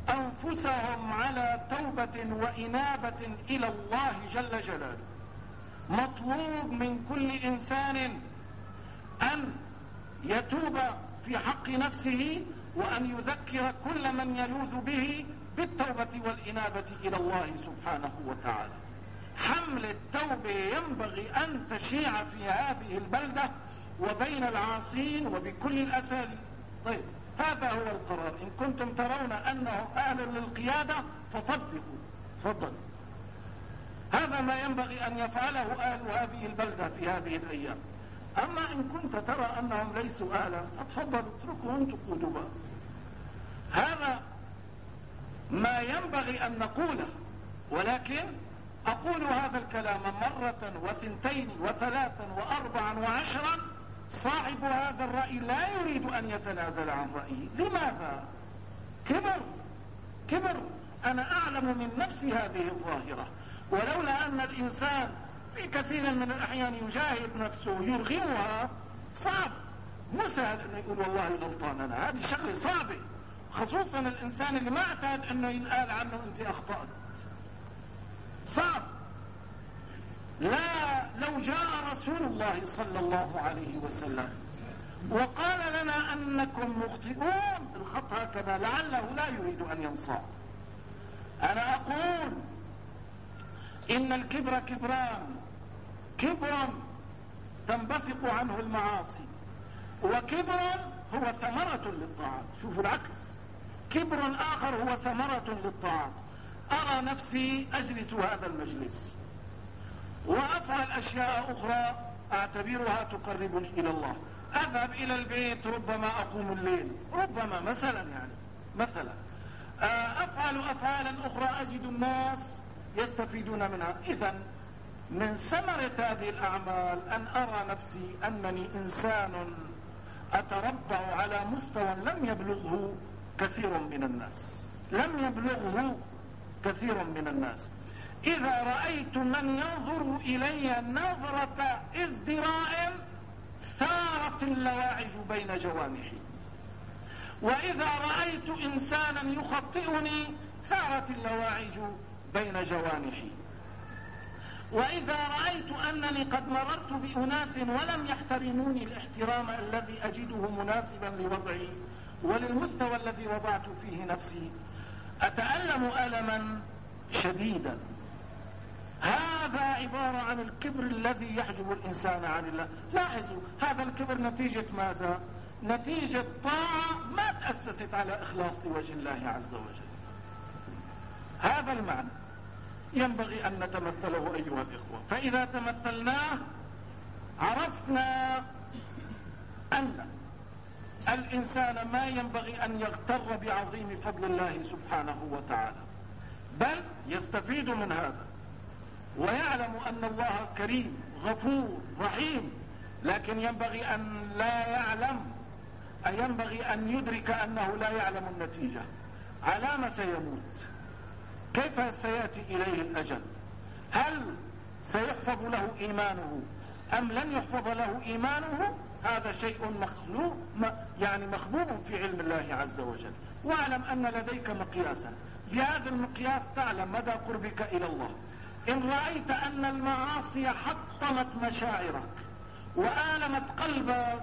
أنفسهم على توبة وإنابة إلى الله جل جلاله. مطلوب من كل إنسان أن يتوب في حق نفسه، وأن يذكر كل من يلوذ به بالتوبة والإنابة إلى الله سبحانه وتعالى. حمل التوبة ينبغي أن تشيع في هذه البلدة وبين العاصين وبكل الأساليب. طيب، هذا هو القرار. إن كنتم ترون أنهم أهل للقيادة فطبقوا، تفضل. هذا ما ينبغي أن يفعله أهل هذه البلدة في هذه الأيام. أما إن كنت ترى أنهم ليسوا أهلا فتفضل اتركهم تقودوا بقى. هذا ما ينبغي أن نقوله، ولكن أقول هذا الكلام مرة وثنتين وثلاثا وأربعا وعشرا، صاحب هذا الرأي لا يريد أن يتنازل عن رأيه. لماذا؟ كبر. أنا أعلم من نفسي هذه الظاهرة، ولولا أن الإنسان في كثير من الأحيان يجاهد نفسه يرغمها، صعب، مو سهل أنه يقول والله غلطان أنا. هذه شغلة صعبة، خصوصا الإنسان اللي ما اعتاد أنه ينقال عنه أنت أخطأت. صعب. لا، لو جاء رسول الله صلى الله عليه وسلم وقال لنا أنكم مخطئون، الخط هكذا، لعله لا يريد أن ينصاع. أنا أقول إن الكبر كبران، كبر تنبثق عنه المعاصي، وكبر هو ثمرة للطاعات. شوفوا العكس، كبر آخر هو ثمرة للطاعات. أرى نفسي أجلس هذا المجلس وأفعل أشياء أخرى أعتبرها تقربني إلى الله. أذهب إلى البيت، ربما أقوم الليل، ربما مثلا أفعل أفعالا أخرى أجد الناس يستفيدون منها. إذن من ثمرة هذه الأعمال أن أرى نفسي أنني إنسان أتربع على مستوى لم يبلغه كثير من الناس. إذا رأيت من ينظر إلي نظرة ازدراء ثارت اللواعج بين جوانحي، وإذا رأيت إنسانا يخطئني ثارت اللواعج بين جوانحي، وإذا رأيت أنني قد مررت بأناس ولم يحترموني الاحترام الذي أجده مناسبا لوضعي وللمستوى الذي وضعت فيه نفسي، أتألم ألما شديدا. هذا عبارة عن الكبر الذي يحجب الإنسان عن الله. لاحظوا، هذا الكبر نتيجة ماذا؟ نتيجة طاعة ما تأسست على إخلاص لوجه الله عز وجل. هذا المعنى ينبغي أن نتمثله أيها الإخوة. فإذا تمثلناه عرفنا أن الإنسان ما ينبغي أن يغتر بعظيم فضل الله سبحانه وتعالى، بل يستفيد من هذا ويعلم أن الله كريم غفور رحيم، لكن ينبغي أن لا يعلم، ينبغي أن يدرك أنه لا يعلم النتيجة. على ما سيموت، كيف سيأتي إليه الأجل، هل سيحفظ له إيمانه أم لن يحفظ له إيمانه؟ هذا شيء مخلوق مخبوب في علم الله عز وجل. واعلم أن لديك مقياسا، بهذا المقياس تعلم مدى قربك إلى الله. إن رأيت أن المعاصي حطمت مشاعرك وآلمت قلبك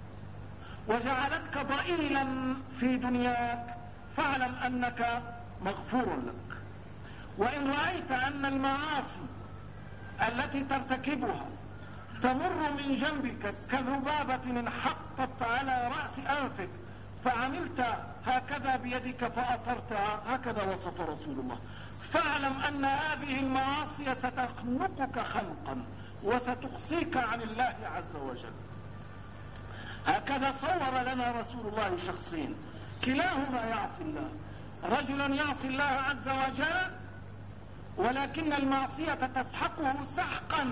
وجعلتك ضئيلا في دنياك فاعلم أنك مغفور لك. وإن رأيت أن المعاصي التي ترتكبها تمر من جنبك كذبابة انحطت على رأس أنفك فعملت هكذا بيدك فأطرتها، هكذا وصف رسول الله، فاعلم أن هذه المعاصي ستخنقك خنقا وستخصيك عن الله عز وجل. هكذا صور لنا رسول الله شخصين كلاهما يعصي الله، رجل يعصي الله عز وجل ولكن المعصية تسحقه سحقا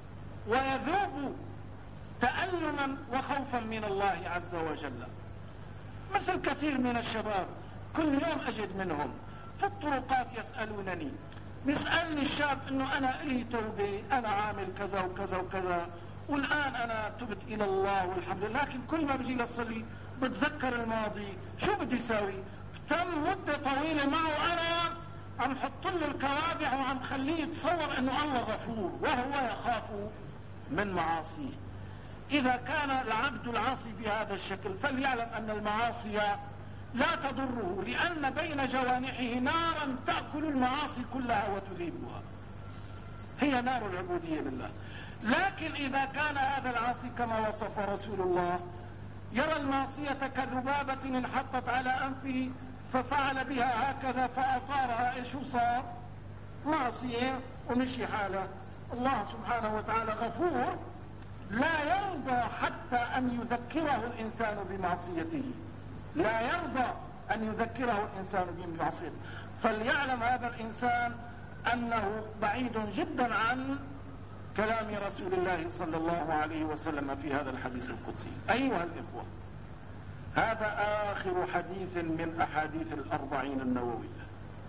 ويذوب تألما وخوفا من الله عز وجل، مثل كثير من الشباب كل يوم أجد منهم في الطرقات يسألونني، بيسألني الشاب انه انا لي توبة، انا عامل كذا وكذا وكذا والان انا تبت الى الله والحمد لله، لكن كل ما بجي لصلي بتذكر الماضي، شو بدي اساوي؟ تم مدة طويلة معه أنا عم حط له الكوابع وعم خليه يتصور انه الله غفور وهو يخاف من معاصيه. اذا كان العبد العاصي بهذا الشكل فليعلم ان المعاصي لا تضره، لان بين جوانحه نارا تأكل المعاصي كلها وتذيبها، هي نار العبودية لله. لكن اذا كان هذا العاصي كما وصف رسول الله يرى المعصية كذبابة انحطت على انفه ففعل بها هكذا فأطارها، ايش صار؟ معصية ومشي حاله. الله سبحانه وتعالى غفور لا يرضى حتى ان يذكره الانسان بمعصيته، لا يرضى ان يذكره الانسان بمعصيته. فليعلم هذا الانسان انه بعيد جدا عن كلام رسول الله صلى الله عليه وسلم في هذا الحديث القدسي. ايها الاخوة، هذا آخر حديث من أحاديث الأربعين النووية.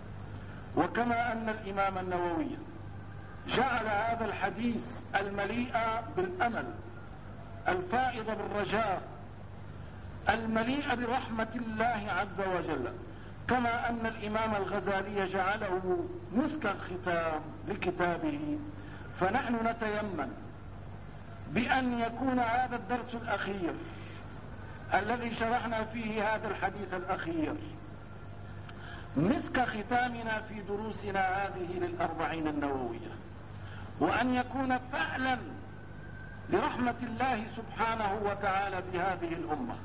وكما أن الإمام النووي جعل هذا الحديث المليء بالأمل، الفائض بالرجاء، المليء برحمة الله عز وجل، كما أن الإمام الغزالي جعله مسك الختام لكتابه، فنحن نتيمن بأن يكون هذا الدرس الأخير الذي شرحنا فيه هذا الحديث الأخير مسك ختامنا في دروسنا هذه للأربعين النووية، وأن يكون فعلا لرحمة الله سبحانه وتعالى بهذه الأمة،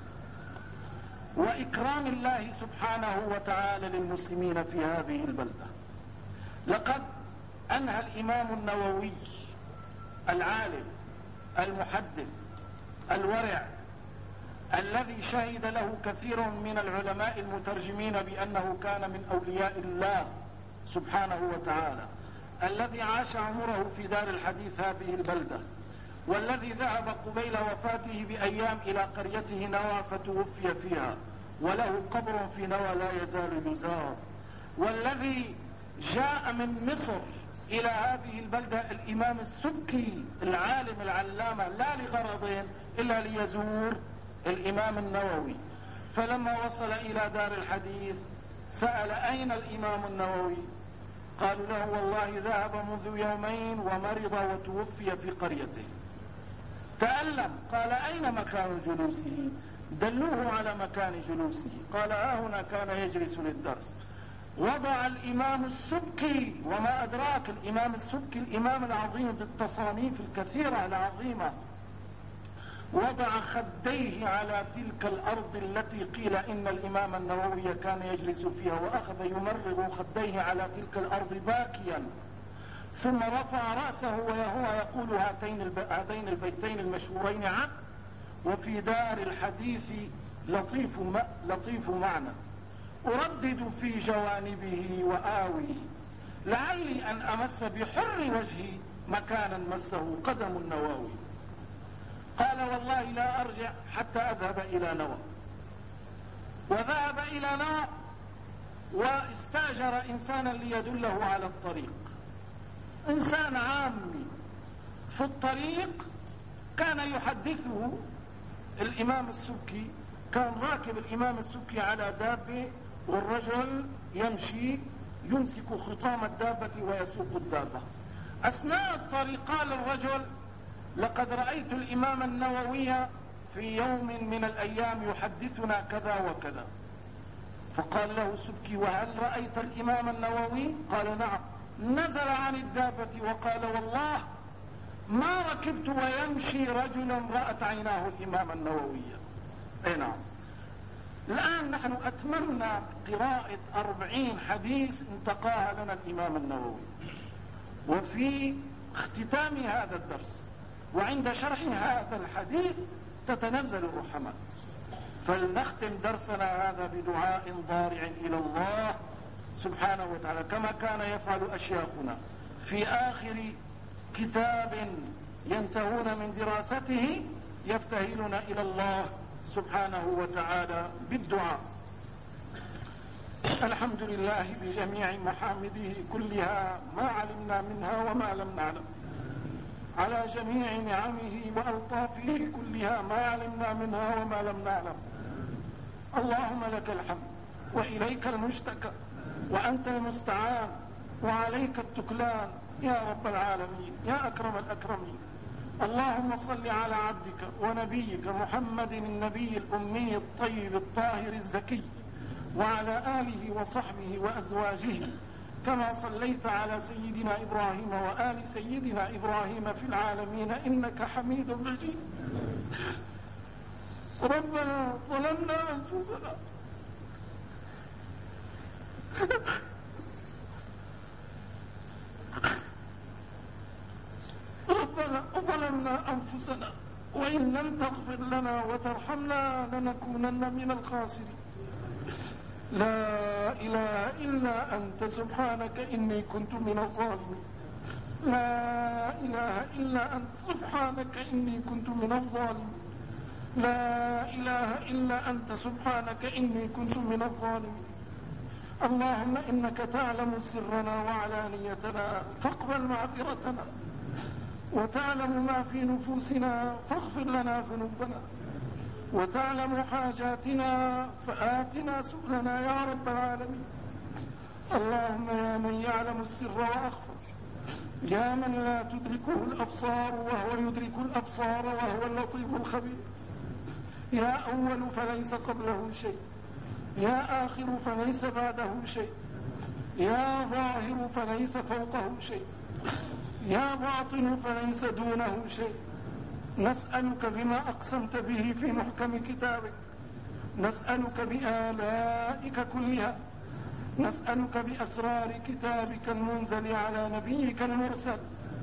وإكرام الله سبحانه وتعالى للمسلمين في هذه البلدة. لقد أنهى الإمام النووي العالم المحدث الورع الذي شهد له كثير من العلماء المترجمين بأنه كان من أولياء الله سبحانه وتعالى، الذي عاش عمره في دار الحديث هذه البلدة، والذي ذهب قبيل وفاته بأيام إلى قريته نوى فتوفي فيها، وله قبر في نوى لا يزال يزار، والذي جاء من مصر إلى هذه البلدة الإمام السبكي العالم العلامة، لا لغرض إلا ليزور الإمام النووي. فلما وصل إلى دار الحديث سأل أين الإمام النووي؟ قالوا له والله ذهب منذ يومين ومرض وتوفي في قريته. تألم، قال أين مكان جلوسه؟ دلوه على مكان جلوسه، قال هنا كان يجلس للدرس. وضع الإمام السبكي، وما أدراك الإمام السبكي الإمام العظيم بالتصانيف الكثيرة العظيمة، وضع خديه على تلك الأرض التي قيل إن الإمام النووي كان يجلس فيها، وأخذ يمرغ خديه على تلك الأرض باكيا، ثم رفع رأسه وهو يقول هذين البيتين المشهورين عنه: وفي دار الحديث لطيف معنى أردد في جوانبه وآوي، لعلي أن أمس بحر وجهي مكانا مسه قدم النووي. قال والله لا أرجع حتى أذهب إلى نوى. وذهب إلى نوى واستأجر إنسانا ليدله على الطريق، إنسان عامي في الطريق كان يحدثه الإمام السبكي. كان راكب الإمام السبكي على دابة، والرجل يمشي يمسك خطام الدابة ويسوق الدابة. أثناء الطريق قال الرجل: لقد رأيت الإمام النووي في يوم من الأيام يحدثنا كذا وكذا. فقال له السبكي: وهل رأيت الإمام النووي؟ قال: نعم. نزل عن الدابة وقال: والله ما ركبت ويمشي رجلا رأت عيناه الإمام النووي. اي نعم. الآن نحن أتممنا قراءة 40 حديث انتقاها لنا الإمام النووي، وفي اختتام هذا الدرس وعند شرح هذا الحديث تتنزل الرحمات. فلنختم درسنا هذا بدعاء ضارع إلى الله سبحانه وتعالى، كما كان يفعل أشياخنا في آخر كتاب ينتهون من دراسته، يبتهلون إلى الله سبحانه وتعالى بالدعاء: الحمد لله بجميع محامده كلها، ما علمنا منها وما لم نعلم، على جميع نعمه وألطافه كلها، ما علمنا منها وما لم نعلم. اللهم لك الحمد وإليك المشتكى وأنت المستعان وعليك التكلان يا رب العالمين يا أكرم الأكرمين. اللهم صل على عبدك ونبيك محمد النبي الأمي الطيب الطاهر الزكي وعلى آله وصحبه وأزواجه كما صليت على سيدنا إبراهيم وآل سيدنا إبراهيم في العالمين إنك حميد مجيد. ربنا ظلمنا أنفسنا ربنا ظلمنا أنفسنا وإن لم تغفر لنا وترحمنا لنكونن من الخاسرين. لا إله إلا أنت سبحانك إني كنت من الظالمين. لا إله إلا أنت سبحانك إني كنت من الظالمين. لا إله إلا أنت سبحانك إني كنت من الظالمين. اللهم إنك تعلم سرنا وعلانيتنا فاقبل معذرتنا وتعلم ما في نفوسنا فاغفر لنا ذنوبنا وتعلم حاجاتنا فآتنا سؤلنا يا رب العالمين. اللهم يا من يعلم السر وأخفى يا من لا تدركه الأبصار وهو يدرك الأبصار وهو اللطيف الخبير. يا أول فليس قبله شيء يا آخر فليس بعده شيء يا ظاهر فليس فوقه شيء يا باطن فليس دونه شيء. نسألك بما أقسمت به في محكم كتابك، نسألك بآلائك كلها، نسألك بأسرار كتابك المنزل على نبيك المرسل،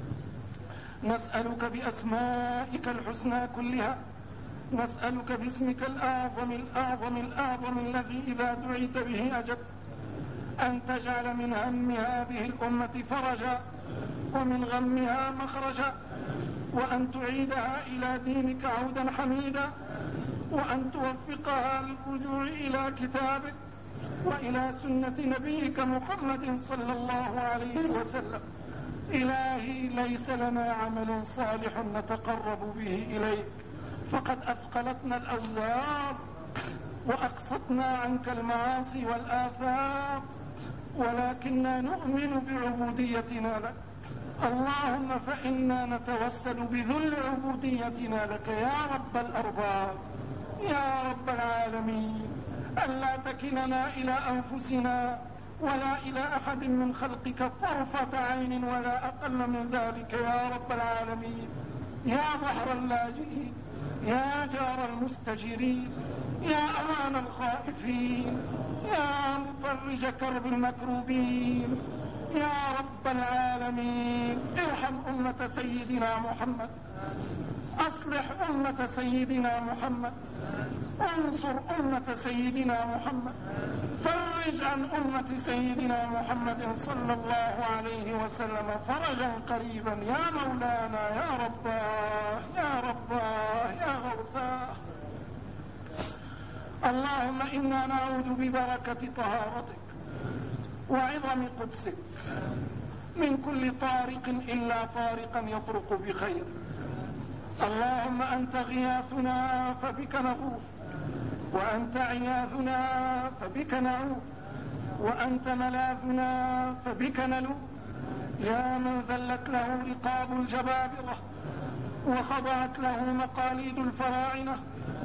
نسألك بأسمائك الحسنى كلها، نسألك باسمك الأعظم الأعظم الأعظم الذي إذا دعيت به أجبت أن تجعل من هم هذه الأمة فرجا ومن غمها مخرجا، وأن تعيدها إلى دينك عودا حميدا، وأن توفقها للرجوع إلى كتابك وإلى سنة نبيك محمد صلى الله عليه وسلم. إلهي ليس لنا عمل صالح نتقرب به إليك فقد أثقلتنا الأوزار وأقصتنا عنك المعاصي والآثام، ولكننا نؤمن بعبوديتنا لك. اللهم فإنا نتوسل بذل عبوديتنا لك يا رب الأرباب يا رب العالمين، ألا تكلنا إلى أنفسنا ولا إلى أحد من خلقك طرفة عين ولا أقل من ذلك يا رب العالمين. يا بحر اللاجئين يا جار المستجيرين يا أمان الخائفين يا مفرج كرب المكروبين يا رب العالمين. ارحم أمة سيدنا محمد، أصلح أمة سيدنا محمد، انصر أمة سيدنا محمد، فرج عن أمة سيدنا محمد صلى الله عليه وسلم فرجا قريبا يا مولانا يا رباه يا رباه يا غوثاه. اللهم إنا نعوذ ببركة طهارتك وعظم قدسك من كل طارق إلا طارقا يطرق بخير. اللهم أنت غياثنا فبك نغوث، وأنت عياذنا فبك نعوذ، وأنت ملاذنا فبك نلوذ. يا من ذلت له رقاب الجبابرة وخضعت له مقاليد الفراعنة،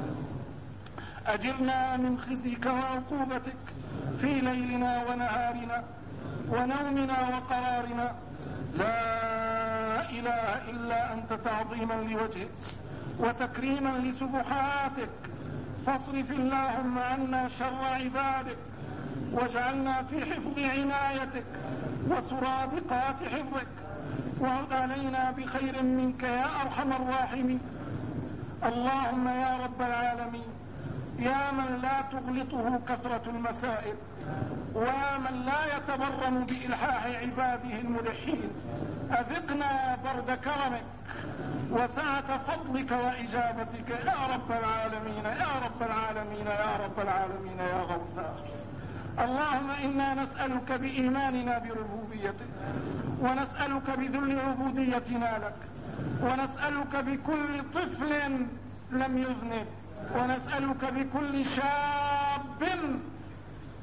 أجرنا من خزيك وعقوبتك في ليلنا ونهارنا ونومنا وقرارنا. لا إله إلا أنت تعظيما لوجهك وتكريما لسبحاتك، فاصرف اللهم عنا شر عبادك واجعلنا في حفظ عنايتك وسرادقات حفظك، وعد علينا بخير منك يا أرحم الراحمين. اللهم يا رب العالمين يا من لا تغلطه كثرة المسائل ويا من لا يتبرم بإلحاح عباده الملحين، أذقنا برد كرمك وسعة فضلك وإجابتك يا رب العالمين يا رب العالمين يا رب العالمين يا غوثاه. اللهم إنا نسألك بإيماننا بربوبيتك، ونسألك بذل عبوديتنا لك، ونسألك بكل طفل لم يذنب، ونسألك بكل شاب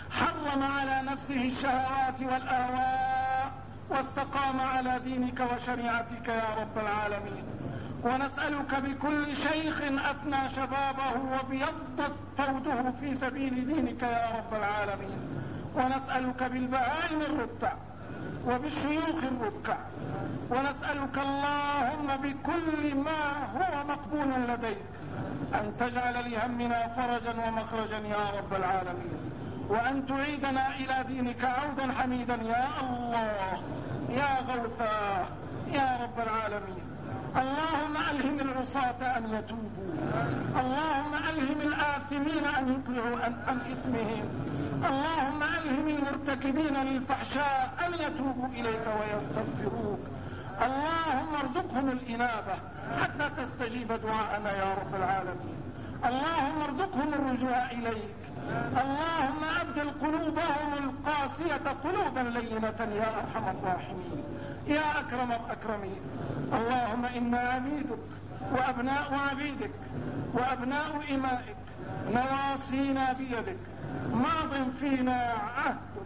حرم على نفسه الشهوات والأهواء واستقام على دينك وشريعتك يا رب العالمين. ونسألك بكل شيخ أثنى شبابه وابيضت فوده في سبيل دينك يا رب العالمين. ونسألك بالبهائم الرتع وبالشيوخ الركع. ونسألك اللهم بكل ما هو مقبول لديك أن تجعل لهمنا فرجا ومخرجا يا رب العالمين، وأن تعيدنا إلى دينك عودا حميدا يا الله يا غوثا يا رب العالمين. اللهم ألهم العصاة أن يتوبوا، اللهم ألهم الآثمين أن يطلعوا عن إثمهم، اللهم ألهم المرتكبين للفحشاء أن يتوبوا إليك ويستغفروك. اللهم ارزقهم الإنابة حتى تستجيب دعاءنا يا رب العالمين. اللهم ارزقهم الرجوع إليك. اللهم أبدل قلوبهم القاسية قلوبا لينة يا أرحم الراحمين يا أكرم الأكرمين. اللهم إنا عبيدك وأبناء عبيدك وأبناء إمائك، نواصينا بيدك، ماض فينا عهدك،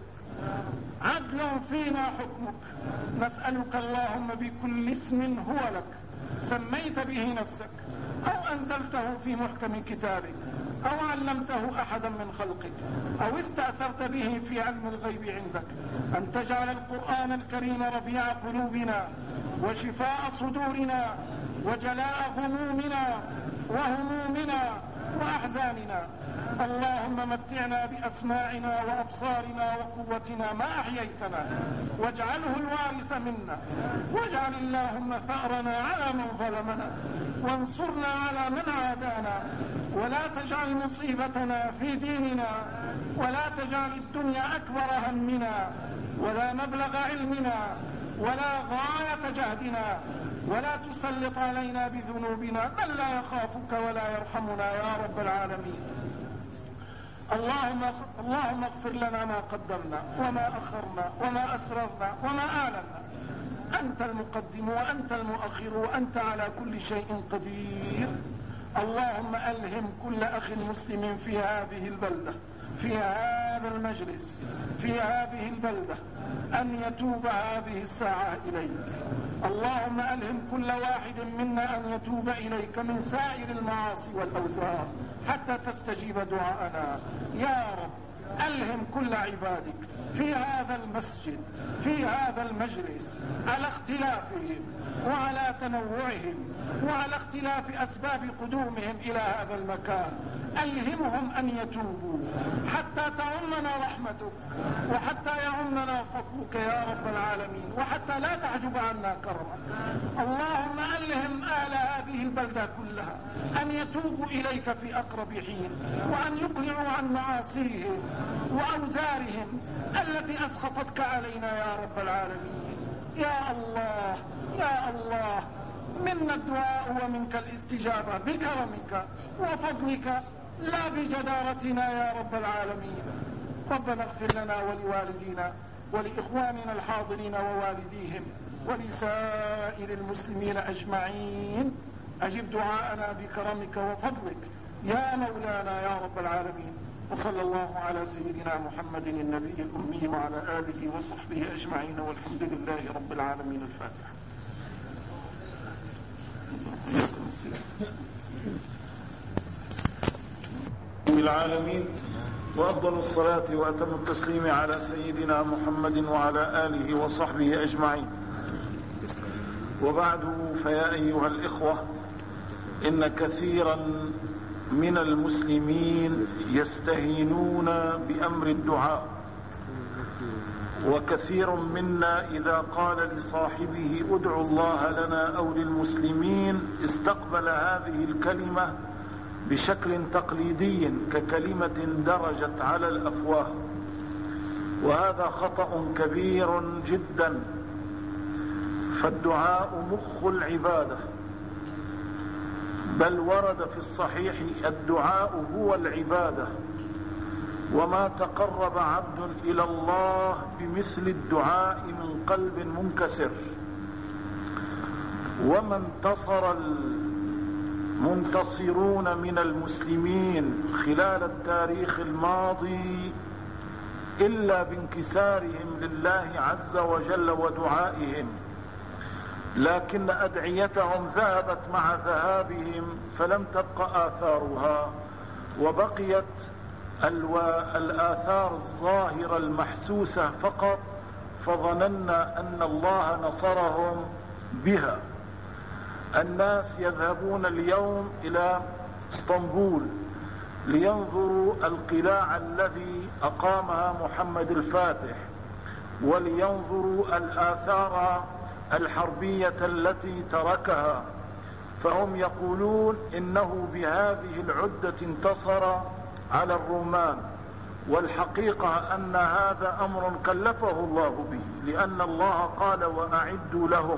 عدل فينا حكمك. نسألك اللهم بكل اسم هو لك سميت به نفسك أو أنزلته في محكم كتابك أو علمته أحدا من خلقك أو استأثرت به في علم الغيب عندك، أن تجعل القرآن الكريم ربيع قلوبنا وشفاء صدورنا وجلاء همومنا وهمومنا وأحزاننا. اللهم متعنا بأسماعنا وأبصارنا وقوتنا ما أحييتنا، واجعله الوارث منا، واجعل اللهم ثأرنا على من ظلمنا، وانصرنا على من عادانا، ولا تجعل مصيبتنا في ديننا، ولا تجعل الدنيا أكبر همنا ولا مبلغ علمنا ولا غاية جهدنا، ولا تسلط علينا بذنوبنا من لا يخافك ولا يرحمنا يا رب العالمين. اللهم اغفر لنا ما قدمنا وما أخرنا وما أسررنا وما أعلنا. أنت المقدم وأنت المؤخر وأنت على كل شيء قدير. اللهم ألهم كل أخ مسلم في هذه البلدة، في هذا المجلس، في هذه البلدة، أن يتوب هذه الساعة إليك. اللهم ألهم كل واحد منا أن يتوب إليك من سائر المعاصي والأوزار حتى تستجيب دعاءنا يا رب. ألهم كل عبادك في هذا المسجد، في هذا المجلس، على اختلافهم وعلى تنوعهم وعلى اختلاف أسباب قدومهم إلى هذا المكان، ألهمهم أن يتوبوا حتى تعمنا رحمتك وحتى يعمنا فضلك يا رب العالمين، وحتى لا تحجب عنا كرمك. اللهم ألهم آل هذه البلدة كلها أن يتوبوا إليك في أقرب حين، وأن يقلعوا عن معاصيهم وأوزارهم التي أسخطتك علينا يا رب العالمين. يا الله يا الله، منا الدعاء ومنك الاستجابة بكرمك وفضلك لا بجدارتنا يا رب العالمين. ربنا اغفر لنا ولوالدينا ولإخواننا الحاضرين ووالديهم ولسائر المسلمين أجمعين. أجب دعاءنا بكرمك وفضلك يا مولانا يا رب العالمين. وصلى الله على سيدنا محمد النبي الأمي وعلى آله وصحبه أجمعين، والحمد لله رب العالمين. الفاتحة. العالمين، وأفضل الصلاة وأتم التسليم على سيدنا محمد وعلى آله وصحبه أجمعين. وبعد، فيا أيها الإخوة، إن كثيرا من المسلمين يستهينون بأمر الدعاء، وكثير منا إذا قال لصاحبه ادعو الله لنا أو للمسلمين استقبل هذه الكلمة بشكل تقليدي ككلمة درجت على الأفواه، وهذا خطأ كبير جدا. فالدعاء مخ العبادة، بل ورد في الصحيح الدعاء هو العبادة، وما تقرب عبد إلى الله بمثل الدعاء من قلب منكسر. وما انتصر المنتصرون من المسلمين خلال التاريخ الماضي إلا بانكسارهم لله عز وجل ودعائهم، لكن أدعيتهم ذهبت مع ذهابهم فلم تبق آثارها، وبقيت الآثار الظاهرة المحسوسة فقط، فظننا أن الله نصرهم بها. الناس يذهبون اليوم إلى اسطنبول لينظروا القلاع الذي أقامها محمد الفاتح، ولينظروا الآثار الحربية التي تركها، فهم يقولون إنه بهذه العدة انتصر على الرومان، والحقيقة أن هذا أمر كلفه الله به، لأن الله قال وأعدوا لهم.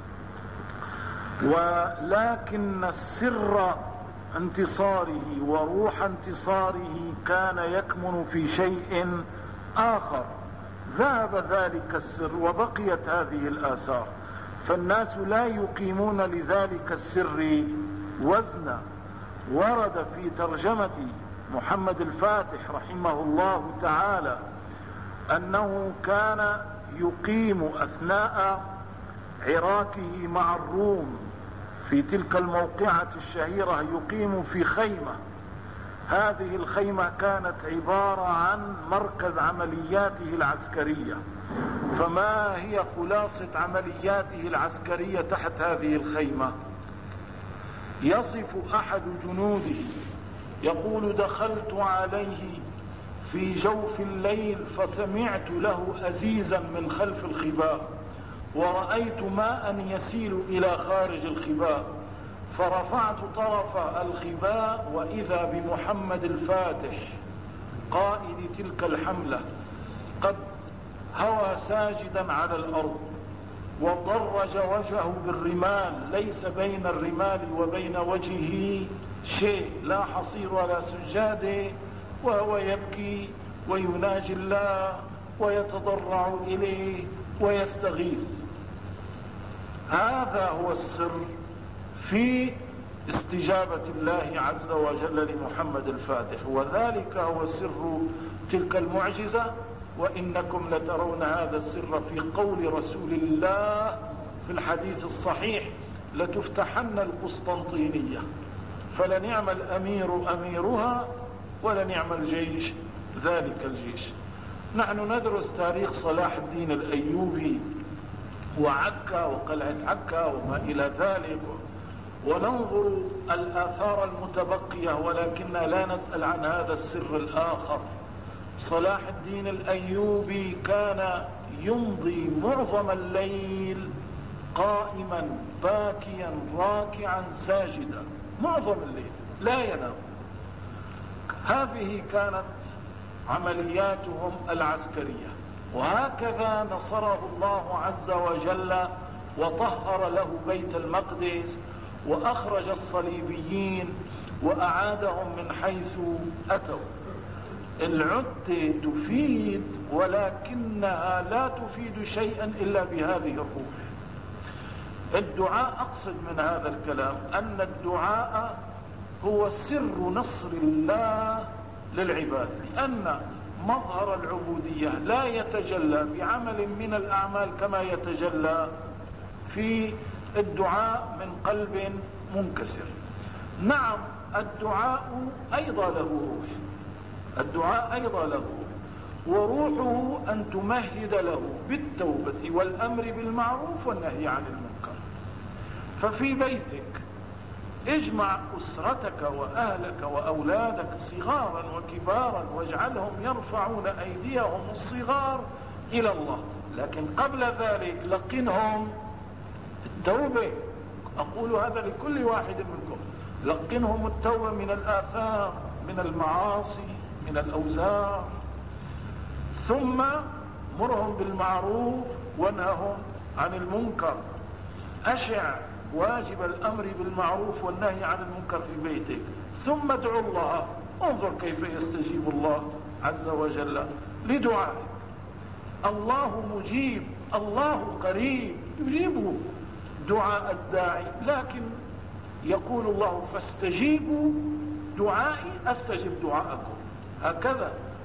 ولكن السر انتصاره وروح انتصاره كان يكمن في شيء آخر، ذهب ذلك السر وبقيت هذه الآثار، فالناس لا يقيمون لذلك السر وزنا. ورد في ترجمة محمد الفاتح رحمه الله تعالى أنه كان يقيم أثناء عراكه مع الروم في تلك الموقعة الشهيرة، يقيم في خيمة. هذه الخيمة كانت عبارة عن مركز عملياته العسكرية. فما هي خلاصة عملياته العسكرية تحت هذه الخيمة؟ يصف أحد جنوده يقول دخلت عليه في جوف الليل فسمعت له أزيزا من خلف الخباء، ورأيت ماء يسيل إلى خارج الخباء، فرفعت طرف الخباء وإذا بمحمد الفاتح قائد تلك الحملة قد هوى ساجدا على الأرض، وضرج وجهه بالرمال، ليس بين الرمال وبين وجهه شيء، لا حصير ولا سجادة، وهو يبكي ويناجي الله ويتضرع إليه ويستغيث. هذا هو السر في استجابة الله عز وجل لمحمد الفاتح، وذلك هو سر تلك المعجزة. وإنكم لترون هذا السر في قول رسول الله في الحديث الصحيح لتفتحن القسطنطينية فلنعم الأمير أميرها ولنعم الجيش ذلك الجيش. نحن ندرس تاريخ صلاح الدين الأيوبي وعكا وقلعة عكا وما إلى ذلك، وننظر الآثار المتبقية، ولكننا لا نسأل عن هذا السر الآخر. صلاح الدين الأيوبي كان يمضي معظم الليل قائما باكيا راكعا ساجدا، معظم الليل لا ينام. هذه كانت عملياتهم العسكرية، وهكذا نصره الله عز وجل وطهر له بيت المقدس وأخرج الصليبيين وأعادهم من حيث أتوا. العدة تفيد، ولكنها لا تفيد شيئا إلا بهذه الروح. الدعاء، أقصد من هذا الكلام أن الدعاء هو سر نصر الله للعباد، لأن مظهر العبودية لا يتجلى بعمل من الأعمال كما يتجلى في الدعاء من قلب منكسر. نعم، الدعاء أيضا له روح، الدعاء أيضا له روح، وروحه أن تمهد له بالتوبة والأمر بالمعروف والنهي عن المنكر. ففي بيتك اجمع أسرتك وأهلك وأولادك صغارا وكبارا، واجعلهم يرفعون أيديهم الصغار إلى الله، لكن قبل ذلك لقنهم التوبة. أقول هذا لكل واحد منكم، لقنهم التوبة من الآثام، من المعاصي، من الأوزار، ثم مرهم بالمعروف وانههم عن المنكر. أشع واجب الأمر بالمعروف والنهي عن المنكر في بيتك، ثم ادعو الله. انظر كيف يستجيب الله عز وجل لدعائك. الله مجيب، الله قريب، يجيبه دعاء الداعي، لكن يقول الله فاستجيبوا دعائي أستجب دعاءكم. هكذا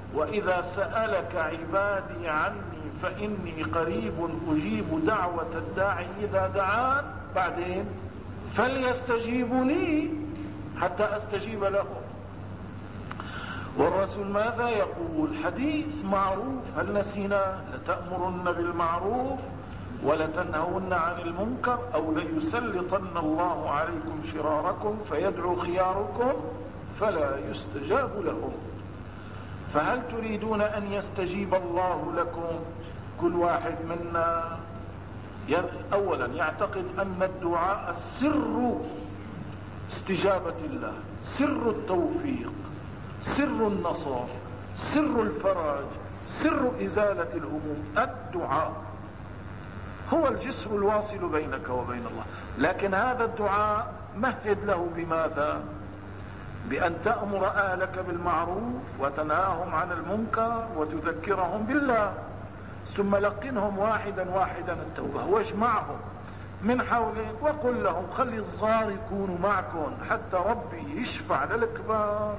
وإذا سألك عبادي عني فإني قريب أجيب دعوة الداعي إذا دعان. بعدين فليستجيبوا لي حتى أستجيب لهم. والرسول ماذا يقول؟ حديث معروف هل نسيناه؟ لتأمرن بالمعروف ولتنهون عن المنكر أو ليسلطن الله عليكم شراركم فيدعو خياركم فلا يستجاب لهم. فهل تريدون أن يستجيب الله لكم؟ كل واحد منا أولا يعتقد أن الدعاء سر استجابة الله، سر التوفيق، سر النصر، سر الفرج، سر إزالة الهموم. الدعاء هو الجسر الواصل بينك وبين الله. لكن هذا الدعاء مهد له بماذا؟ بأن تأمر أهلك بالمعروف وتنهاهم عن المنكر وتذكرهم بالله، ثم لقنهم واحدا واحدا التوبة واجمعهم من حولك وقل لهم خلي الصغار يكونوا معكم حتى ربي يشفع للكبار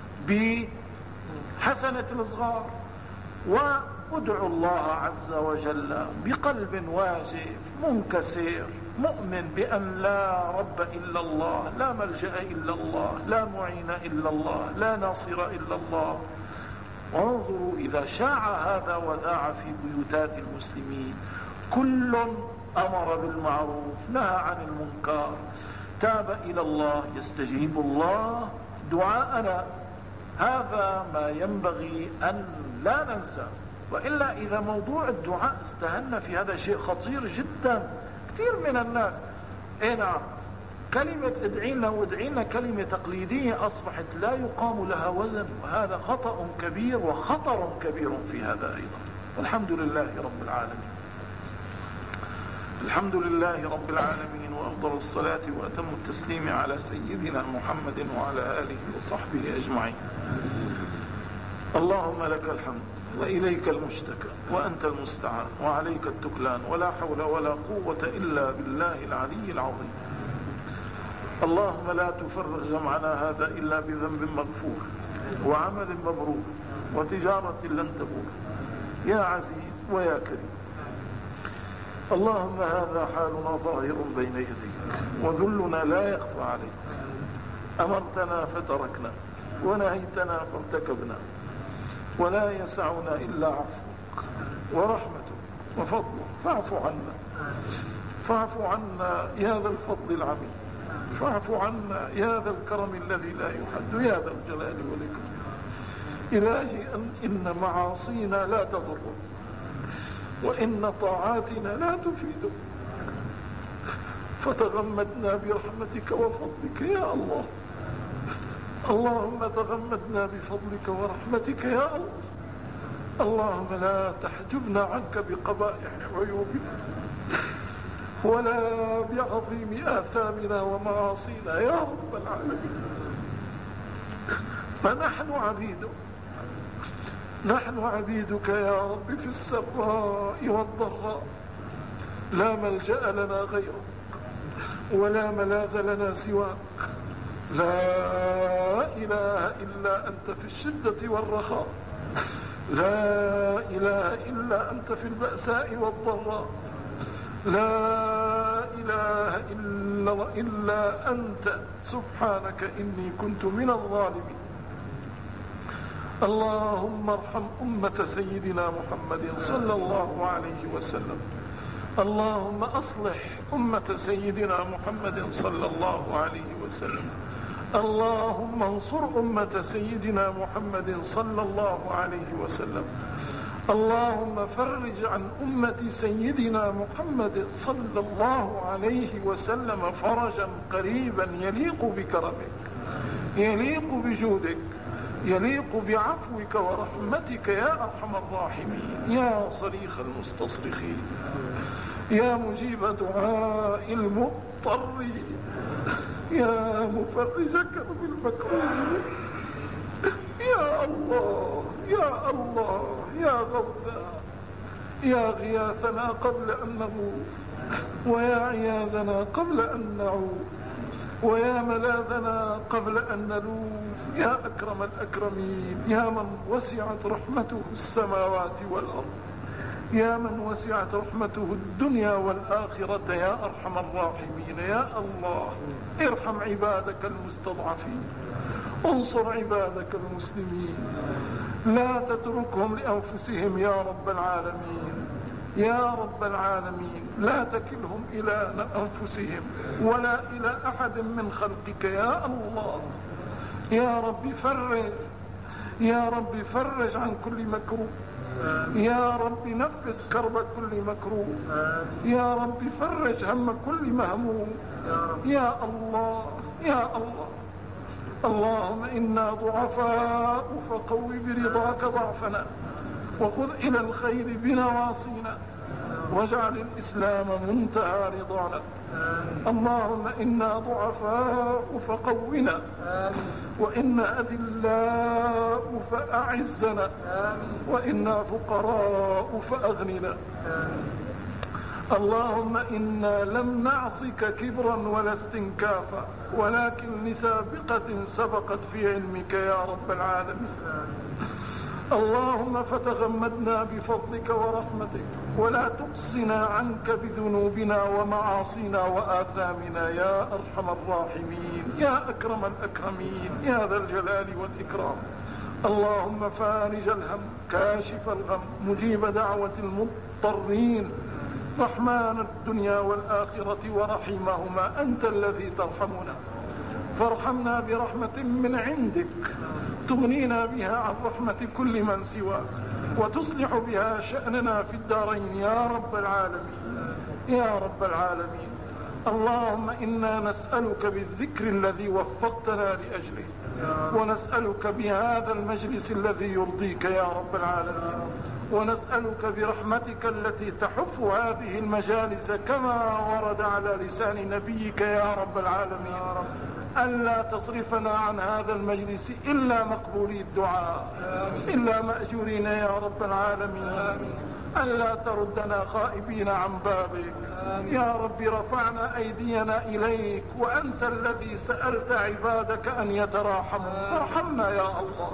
بحسنة الصغار. وادعوا الله عز وجل بقلب واجف منكسر مؤمن بأن لا رب إلا الله، لا ملجأ إلا الله، لا معين إلا الله، لا ناصر إلا الله. وانظروا إذا شاع هذا وذاع في بيوتات المسلمين، كل أمر بالمعروف نهى عن المنكر تاب إلى الله، يستجيب الله دعاءنا. هذا ما ينبغي أن لا ننسى. وإلا إذا موضوع الدعاء استهلنا في هذا شيء خطير جدا. كثير من الناس نعم كلمة ادعينا وادعينا كلمة تقليدية أصبحت لا يقام لها وزن، وهذا خطأ كبير وخطر كبير في هذا أيضا. والحمد لله رب العالمين. الحمد لله رب العالمين، وأفضل الصلاة وأتم التسليم على سيدنا محمد وعلى آله وصحبه أجمعين. اللهم لك الحمد وإليك المشتكى وأنت المستعان وعليك التكلان، ولا حول ولا قوة إلا بالله العلي العظيم. اللهم لا تفرغ جمعنا هذا إلا بذنب مغفور وعمل مبرور وتجارة لن تبور يا عزيز ويا كريم. اللهم هذا حالنا ظاهر بين يديك وذلنا لا يخفى عليك. أمرتنا فتركنا ونهيتنا فارتكبنا، ولا يسعنا إلا عفوك ورحمتك وفضلك. فاعف عنا، فاعف عنا يا ذا الفضل العميم، فاعف عنا يا ذا الكرم الذي لا يحد، يا ذا الجلال والإكرام. إلهي إن معاصينا لا تضر، وإن طاعاتنا لا تفيد، فتغمدنا برحمتك وفضلك يا الله. اللهم تغمدنا بفضلك ورحمتك يا الله. اللهم لا تحجبنا عنك بقبائح عيوبنا ولا بعظيم آثامنا ومعاصينا يا رب العالمين. فنحن عبيدك، نحن عبيدك يا رب في السراء والضراء، لا ملجأ لنا غيرك ولا ملاذ لنا سواك. لا إله إلا أنت في الشدة والرخاء، لا إله إلا أنت في البأساء والضراء، لا إله إلا أنت سبحانك إني كنت من الظالمين. اللهم ارحم أمة سيدنا محمد صلى الله عليه وسلم. اللهم أصلح أمة سيدنا محمد صلى الله عليه وسلم. اللهم انصر أمة سيدنا محمد صلى الله عليه وسلم. اللهم فرج عن أمة سيدنا محمد صلى الله عليه وسلم فرجا قريبا يليق بكرمك، يليق بجودك، يليق بعفوك ورحمتك يا أرحم الراحمين، يا صريخ المستصرخين، يا مجيب دعاء المضطرين، يا مفرج كرب المكروبين. يا الله يا الله يا غوثا، يا غياثنا قبل أن نموت، ويا عياذنا قبل أن نعود، ويا ملاذنا قبل أن نلوذ يا أكرم الأكرمين، يا من وسعت رحمته السماوات والأرض، يا من وسعت رحمته الدنيا والآخرة، يا أرحم الراحمين. يا الله ارحم عبادك المستضعفين، انصر عبادك المسلمين، لا تتركهم لأنفسهم يا رب العالمين. يا رب العالمين لا تكلهم إلى أنفسهم ولا إلى أحد من خلقك يا الله. يا رب فرج، يا رب فرج عن كل مكروه، يا رب نفس كرب كل مكروه، يا رب فرج هم كل مهموم يا الله. يا الله اللهم إنا ضعفاء فقو برضاك ضعفنا، وخذ إلى الخير بنواصينا، واجعل الإسلام منتهى رضانا. اللهم إنا ضعفاء فقونا، وإنا أذلاء فأعزنا، وإنا فقراء فأغننا. اللهم إنا لم نعصك كبرا ولا استنكافا، ولكن لسابقة سبقت في علمك يا رب العالمين. اللهم فتغمدنا بفضلك ورحمتك، ولا تقصنا عنك بذنوبنا ومعاصينا وآثامنا يا أرحم الراحمين، يا أكرم الأكرمين، يا ذا الجلال والإكرام. اللهم فارج الهم، كاشف الغم، مجيب دعوة المضطرين، رحمن الدنيا والآخرة ورحيمهما، أنت الذي ترحمنا، فارحمنا برحمة من عندك تغنينا بها عن رحمة كل من سواك، وتصلح بها شأننا في الدارين يا رب العالمين، يا رب العالمين. اللهم إنا نسألك بالذكر الذي وفقتنا لأجله، ونسألك بهذا المجلس الذي يرضيك يا رب العالمين، ونسألك برحمتك التي تحف هذه المجالس كما ورد على لسان نبيك يا رب العالمين، ألا تصرفنا عن هذا المجلس إلا مقبولي الدعاء، إلا مأجورين يا رب العالمين، ألا تردنا خائبين عن بابك يا رب. رفعنا أيدينا إليك، وأنت الذي سألت عبادك أن يتراحموا، فارحمنا يا الله.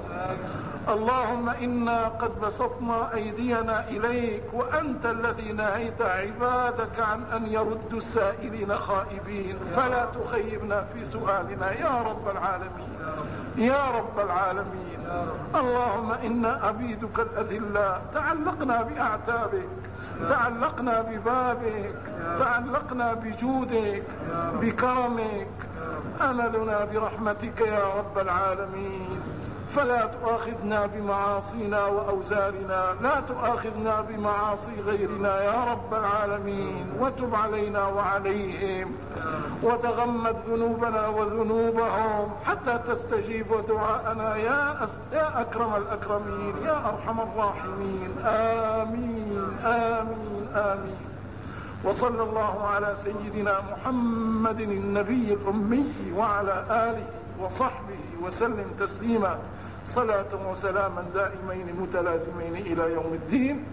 اللهم إنا قد بسطنا أيدينا إليك، وأنت الذي نهيت عبادك عن أن يردوا السائلين خائبين، فلا تخيبنا في سؤالنا يا رب العالمين، يا رب العالمين. اللهم إنا عبيدك الأذلاء، تعلقنا بأعتابك، تعلقنا ببابك، تعلقنا بجودك، بكرمك. أملنا برحمتك يا رب العالمين، فلا تؤاخذنا بمعاصينا وأوزارنا، لا تؤاخذنا بمعاصي غيرنا يا رب العالمين، وتب علينا وعليهم، وتغمد ذنوبنا وذنوبهم حتى تستجيب دعاءنا يا أكرم الأكرمين، يا أرحم الراحمين. آمين آمين آمين. وصلى الله على سيدنا محمد النبي الأمي وعلى آله وصحبه وسلم تسليما، صلاة وسلاما دائمين متلازمين إلى يوم الدين.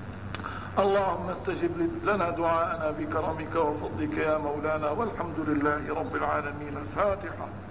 اللهم استجب لنا دعاءنا بكرمك وفضلك يا مولانا، والحمد لله رب العالمين. الفاتحة.